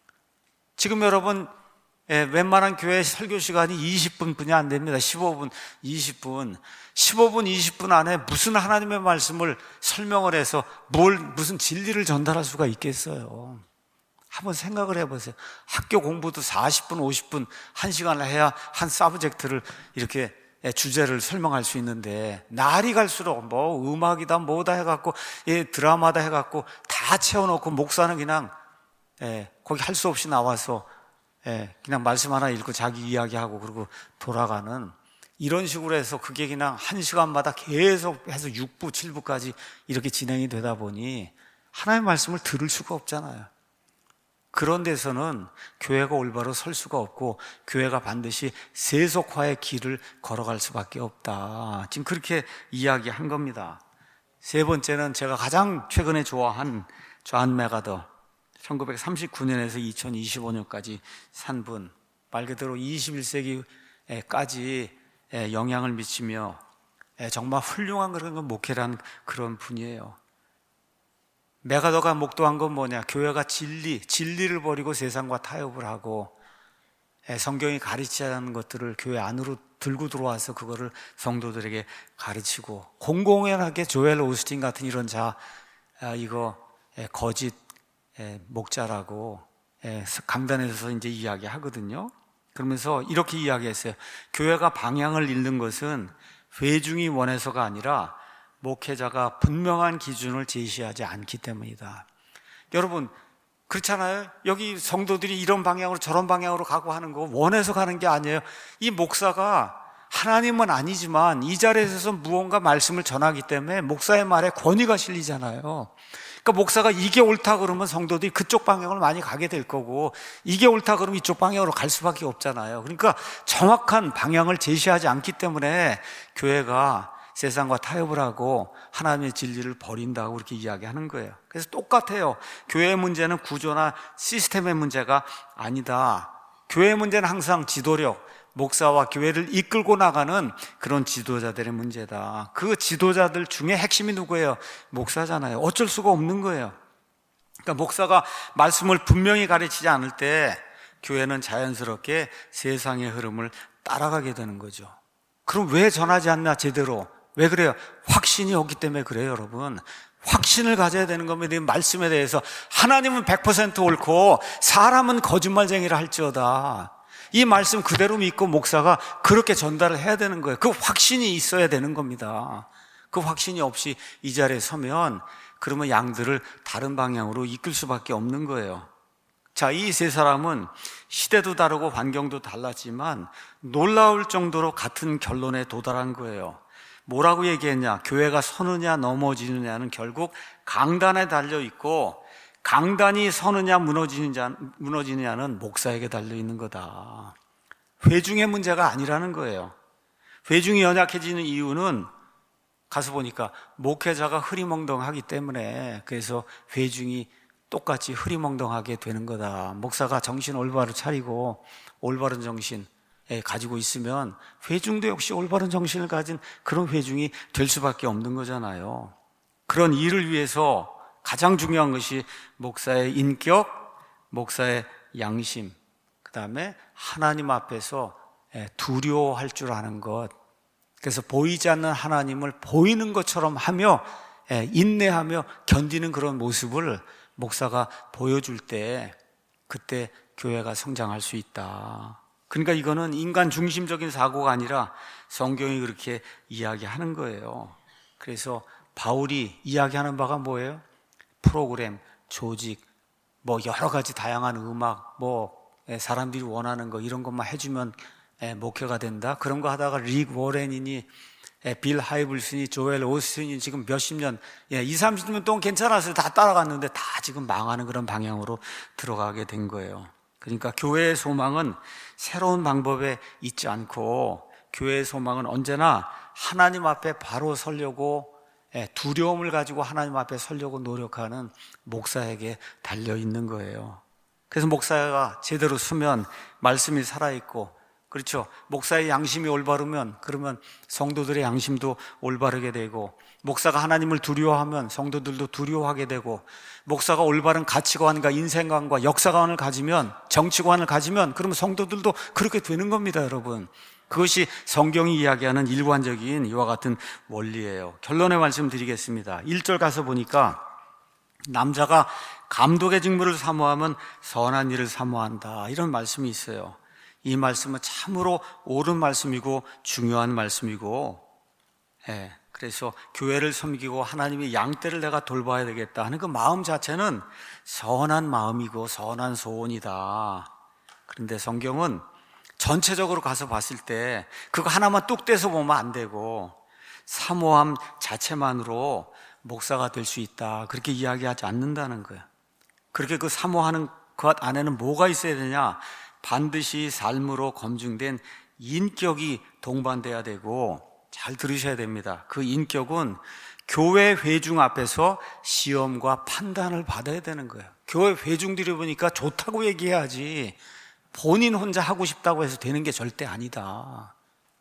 지금 여러분 예, 웬만한 교회 설교 시간이 이십 분뿐이 안 됩니다. 십오 분, 이십 분. 십오 분, 이십 분 안에 무슨 하나님의 말씀을 설명을 해서 뭘, 무슨 진리를 전달할 수가 있겠어요. 한번 생각을 해보세요. 학교 공부도 사십 분, 오십 분, 한 시간을 해야 한 서브젝트를 이렇게 주제를 설명할 수 있는데 날이 갈수록 뭐 음악이다 뭐다 해갖고 예, 드라마다 해갖고 다 채워놓고 목사는 그냥 예, 거기 할 수 없이 나와서 예, 그냥 말씀 하나 읽고 자기 이야기하고 그러고 돌아가는 이런 식으로 해서 그게 그냥 한 시간마다 계속 해서 육 부, 칠 부까지 이렇게 진행이 되다 보니 하나님의 말씀을 들을 수가 없잖아요. 그런 데서는 교회가 올바로 설 수가 없고 교회가 반드시 세속화의 길을 걸어갈 수밖에 없다. 지금 그렇게 이야기한 겁니다. 세 번째는 제가 가장 최근에 좋아한 존 맥아더, 천구백삼십구 년에서 이천이십오 년까지 산 분, 말 그대로 이십일 세기까지 영향을 미치며 정말 훌륭한 그런 목회라는 그런 분이에요. 맥아더가 목도한 건 뭐냐? 교회가 진리, 진리를 버리고 세상과 타협을 하고 성경이 가르치지 않는 것들을 교회 안으로 들고 들어와서 그거를 성도들에게 가르치고 공공연하게 조엘 오스틴 같은 이런 자, 이거 거짓 목자라고 강단에서 이제 이야기하거든요. 그러면서 이렇게 이야기했어요. 교회가 방향을 잃는 것은 회중이 원해서가 아니라 목회자가 분명한 기준을 제시하지 않기 때문이다. 여러분 그렇잖아요. 여기 성도들이 이런 방향으로 저런 방향으로 가고 하는 거 원해서 가는 게 아니에요. 이 목사가 하나님은 아니지만 이 자리에서 무언가 말씀을 전하기 때문에 목사의 말에 권위가 실리잖아요. 그러니까 목사가 이게 옳다 그러면 성도들이 그쪽 방향으로 많이 가게 될 거고 이게 옳다 그러면 이쪽 방향으로 갈 수밖에 없잖아요. 그러니까 정확한 방향을 제시하지 않기 때문에 교회가 세상과 타협을 하고 하나님의 진리를 버린다고 그렇게 이야기하는 거예요. 그래서 똑같아요. 교회의 문제는 구조나 시스템의 문제가 아니다. 교회의 문제는 항상 지도력, 목사와 교회를 이끌고 나가는 그런 지도자들의 문제다. 그 지도자들 중에 핵심이 누구예요? 목사잖아요. 어쩔 수가 없는 거예요. 그러니까 목사가 말씀을 분명히 가르치지 않을 때 교회는 자연스럽게 세상의 흐름을 따라가게 되는 거죠. 그럼 왜 전하지 않나 제대로? 왜 그래요? 확신이 없기 때문에 그래요, 여러분. 확신을 가져야 되는 겁니다. 이 말씀에 대해서. 하나님은 백 퍼센트 옳고 사람은 거짓말쟁이라 할지어다. 이 말씀 그대로 믿고 목사가 그렇게 전달을 해야 되는 거예요. 그 확신이 있어야 되는 겁니다. 그 확신이 없이 이 자리에 서면 그러면 양들을 다른 방향으로 이끌 수밖에 없는 거예요. 자, 이 세 사람은 시대도 다르고 환경도 달랐지만 놀라울 정도로 같은 결론에 도달한 거예요. 뭐라고 얘기했냐? 교회가 서느냐 넘어지느냐는 결국 강단에 달려 있고, 강단이 서느냐 무너지느냐, 무너지느냐는 목사에게 달려 있는 거다. 회중의 문제가 아니라는 거예요. 회중이 연약해지는 이유는 가서 보니까 목회자가 흐리멍덩하기 때문에, 그래서 회중이 똑같이 흐리멍덩하게 되는 거다. 목사가 정신 올바로 차리고 올바른 정신 가지고 있으면 회중도 역시 올바른 정신을 가진 그런 회중이 될 수밖에 없는 거잖아요. 그런 일을 위해서 가장 중요한 것이 목사의 인격, 목사의 양심, 그 다음에 하나님 앞에서 두려워할 줄 아는 것. 그래서 보이지 않는 하나님을 보이는 것처럼 하며 인내하며 견디는 그런 모습을 목사가 보여줄 때, 그때 교회가 성장할 수 있다. 그러니까 이거는 인간 중심적인 사고가 아니라 성경이 그렇게 이야기하는 거예요. 그래서 바울이 이야기하는 바가 뭐예요? 프로그램, 조직, 뭐 여러 가지 다양한 음악, 뭐 사람들이 원하는 거 이런 것만 해주면 목회가 된다. 그런 거 하다가 릭 워렌이니 빌 하이블슨이 조엘 오스틴이 지금 몇십 년, 이십, 삼십 년 동안 괜찮았어요. 다 따라갔는데 다 지금 망하는 그런 방향으로 들어가게 된 거예요. 그러니까 교회의 소망은 새로운 방법에 있지 않고, 교회의 소망은 언제나 하나님 앞에 바로 서려고, 두려움을 가지고 하나님 앞에 서려고 노력하는 목사에게 달려 있는 거예요. 그래서 목사가 제대로 서면 말씀이 살아있고, 그렇죠. 목사의 양심이 올바르면 그러면 성도들의 양심도 올바르게 되고, 목사가 하나님을 두려워하면 성도들도 두려워하게 되고, 목사가 올바른 가치관과 인생관과 역사관을 가지면, 정치관을 가지면 그러면 성도들도 그렇게 되는 겁니다, 여러분. 그것이 성경이 이야기하는 일관적인 이와 같은 원리예요. 결론의 말씀 드리겠습니다. 일 절 가서 보니까 남자가 감독의 직무를 사모하면 선한 일을 사모한다, 이런 말씀이 있어요. 이 말씀은 참으로 옳은 말씀이고 중요한 말씀이고, 예, 그래서 교회를 섬기고 하나님의 양떼를 내가 돌봐야 되겠다 하는 그 마음 자체는 선한 마음이고 선한 소원이다. 그런데 성경은 전체적으로 가서 봤을 때 그거 하나만 뚝 떼서 보면 안 되고, 사모함 자체만으로 목사가 될 수 있다, 그렇게 이야기하지 않는다는 거예요. 그렇게 그 사모하는 것 안에는 뭐가 있어야 되냐? 반드시 삶으로 검증된 인격이 동반돼야 되고, 잘 들으셔야 됩니다. 그 인격은 교회 회중 앞에서 시험과 판단을 받아야 되는 거예요. 교회 회중들이 보니까 좋다고 얘기해야지 본인 혼자 하고 싶다고 해서 되는 게 절대 아니다.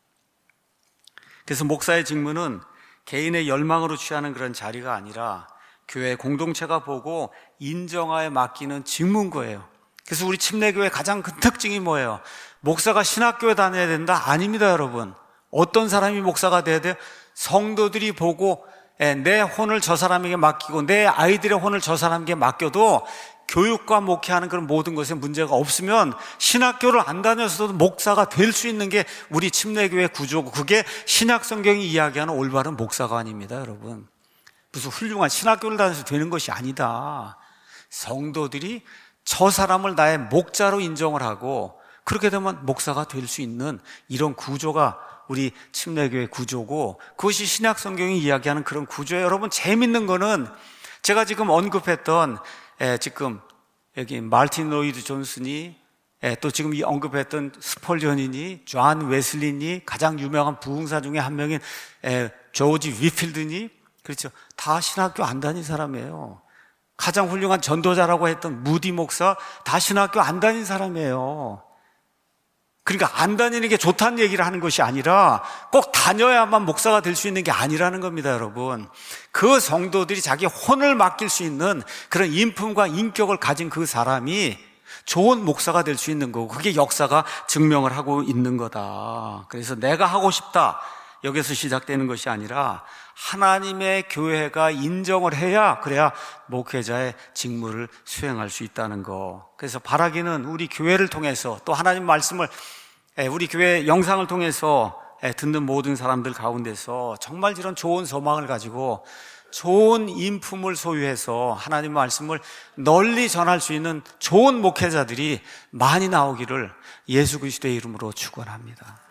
그래서 목사의 직무는 개인의 열망으로 취하는 그런 자리가 아니라 교회 공동체가 보고 인정하에 맡기는 직무인 거예요. 그래서 우리 침례교회 가장 큰 특징이 뭐예요? 목사가 신학교에 다녀야 된다? 아닙니다, 여러분. 어떤 사람이 목사가 돼야 돼요? 성도들이 보고 내 혼을 저 사람에게 맡기고 내 아이들의 혼을 저 사람에게 맡겨도 교육과 목회하는 그런 모든 것에 문제가 없으면 신학교를 안 다녀서도 목사가 될 수 있는 게 우리 침례교회 구조고, 그게 신약 성경이 이야기하는 올바른 목사관입니다, 여러분. 무슨 훌륭한 신학교를 다녀서 되는 것이 아니다. 성도들이 저 사람을 나의 목자로 인정을 하고 그렇게 되면 목사가 될 수 있는 이런 구조가 우리 침례교회 구조고, 그것이 신약 성경이 이야기하는 그런 구조예요. 여러분, 재밌는 거는 제가 지금 언급했던 에, 지금 여기 마틴 로이드 존슨이, 에, 또 지금 이 언급했던 스펄전이니 존 웨슬리니, 가장 유명한 부흥사 중에 한 명인 에, 조지 위필드니, 그렇죠. 다 신학교 안 다닌 사람이에요. 가장 훌륭한 전도자라고 했던 무디 목사, 다 신학교 안 다닌 사람이에요. 그러니까 안 다니는 게 좋다는 얘기를 하는 것이 아니라 꼭 다녀야만 목사가 될 수 있는 게 아니라는 겁니다, 여러분. 그 성도들이 자기 혼을 맡길 수 있는 그런 인품과 인격을 가진 그 사람이 좋은 목사가 될 수 있는 거고, 그게 역사가 증명을 하고 있는 거다. 그래서 내가 하고 싶다, 여기서 시작되는 것이 아니라 하나님의 교회가 인정을 해야, 그래야 목회자의 직무를 수행할 수 있다는 거. 그래서 바라기는 우리 교회를 통해서, 또 하나님 말씀을 우리 교회 영상을 통해서 듣는 모든 사람들 가운데서 정말 이런 좋은 소망을 가지고 좋은 인품을 소유해서 하나님 말씀을 널리 전할 수 있는 좋은 목회자들이 많이 나오기를 예수 그리스도의 이름으로 축원합니다.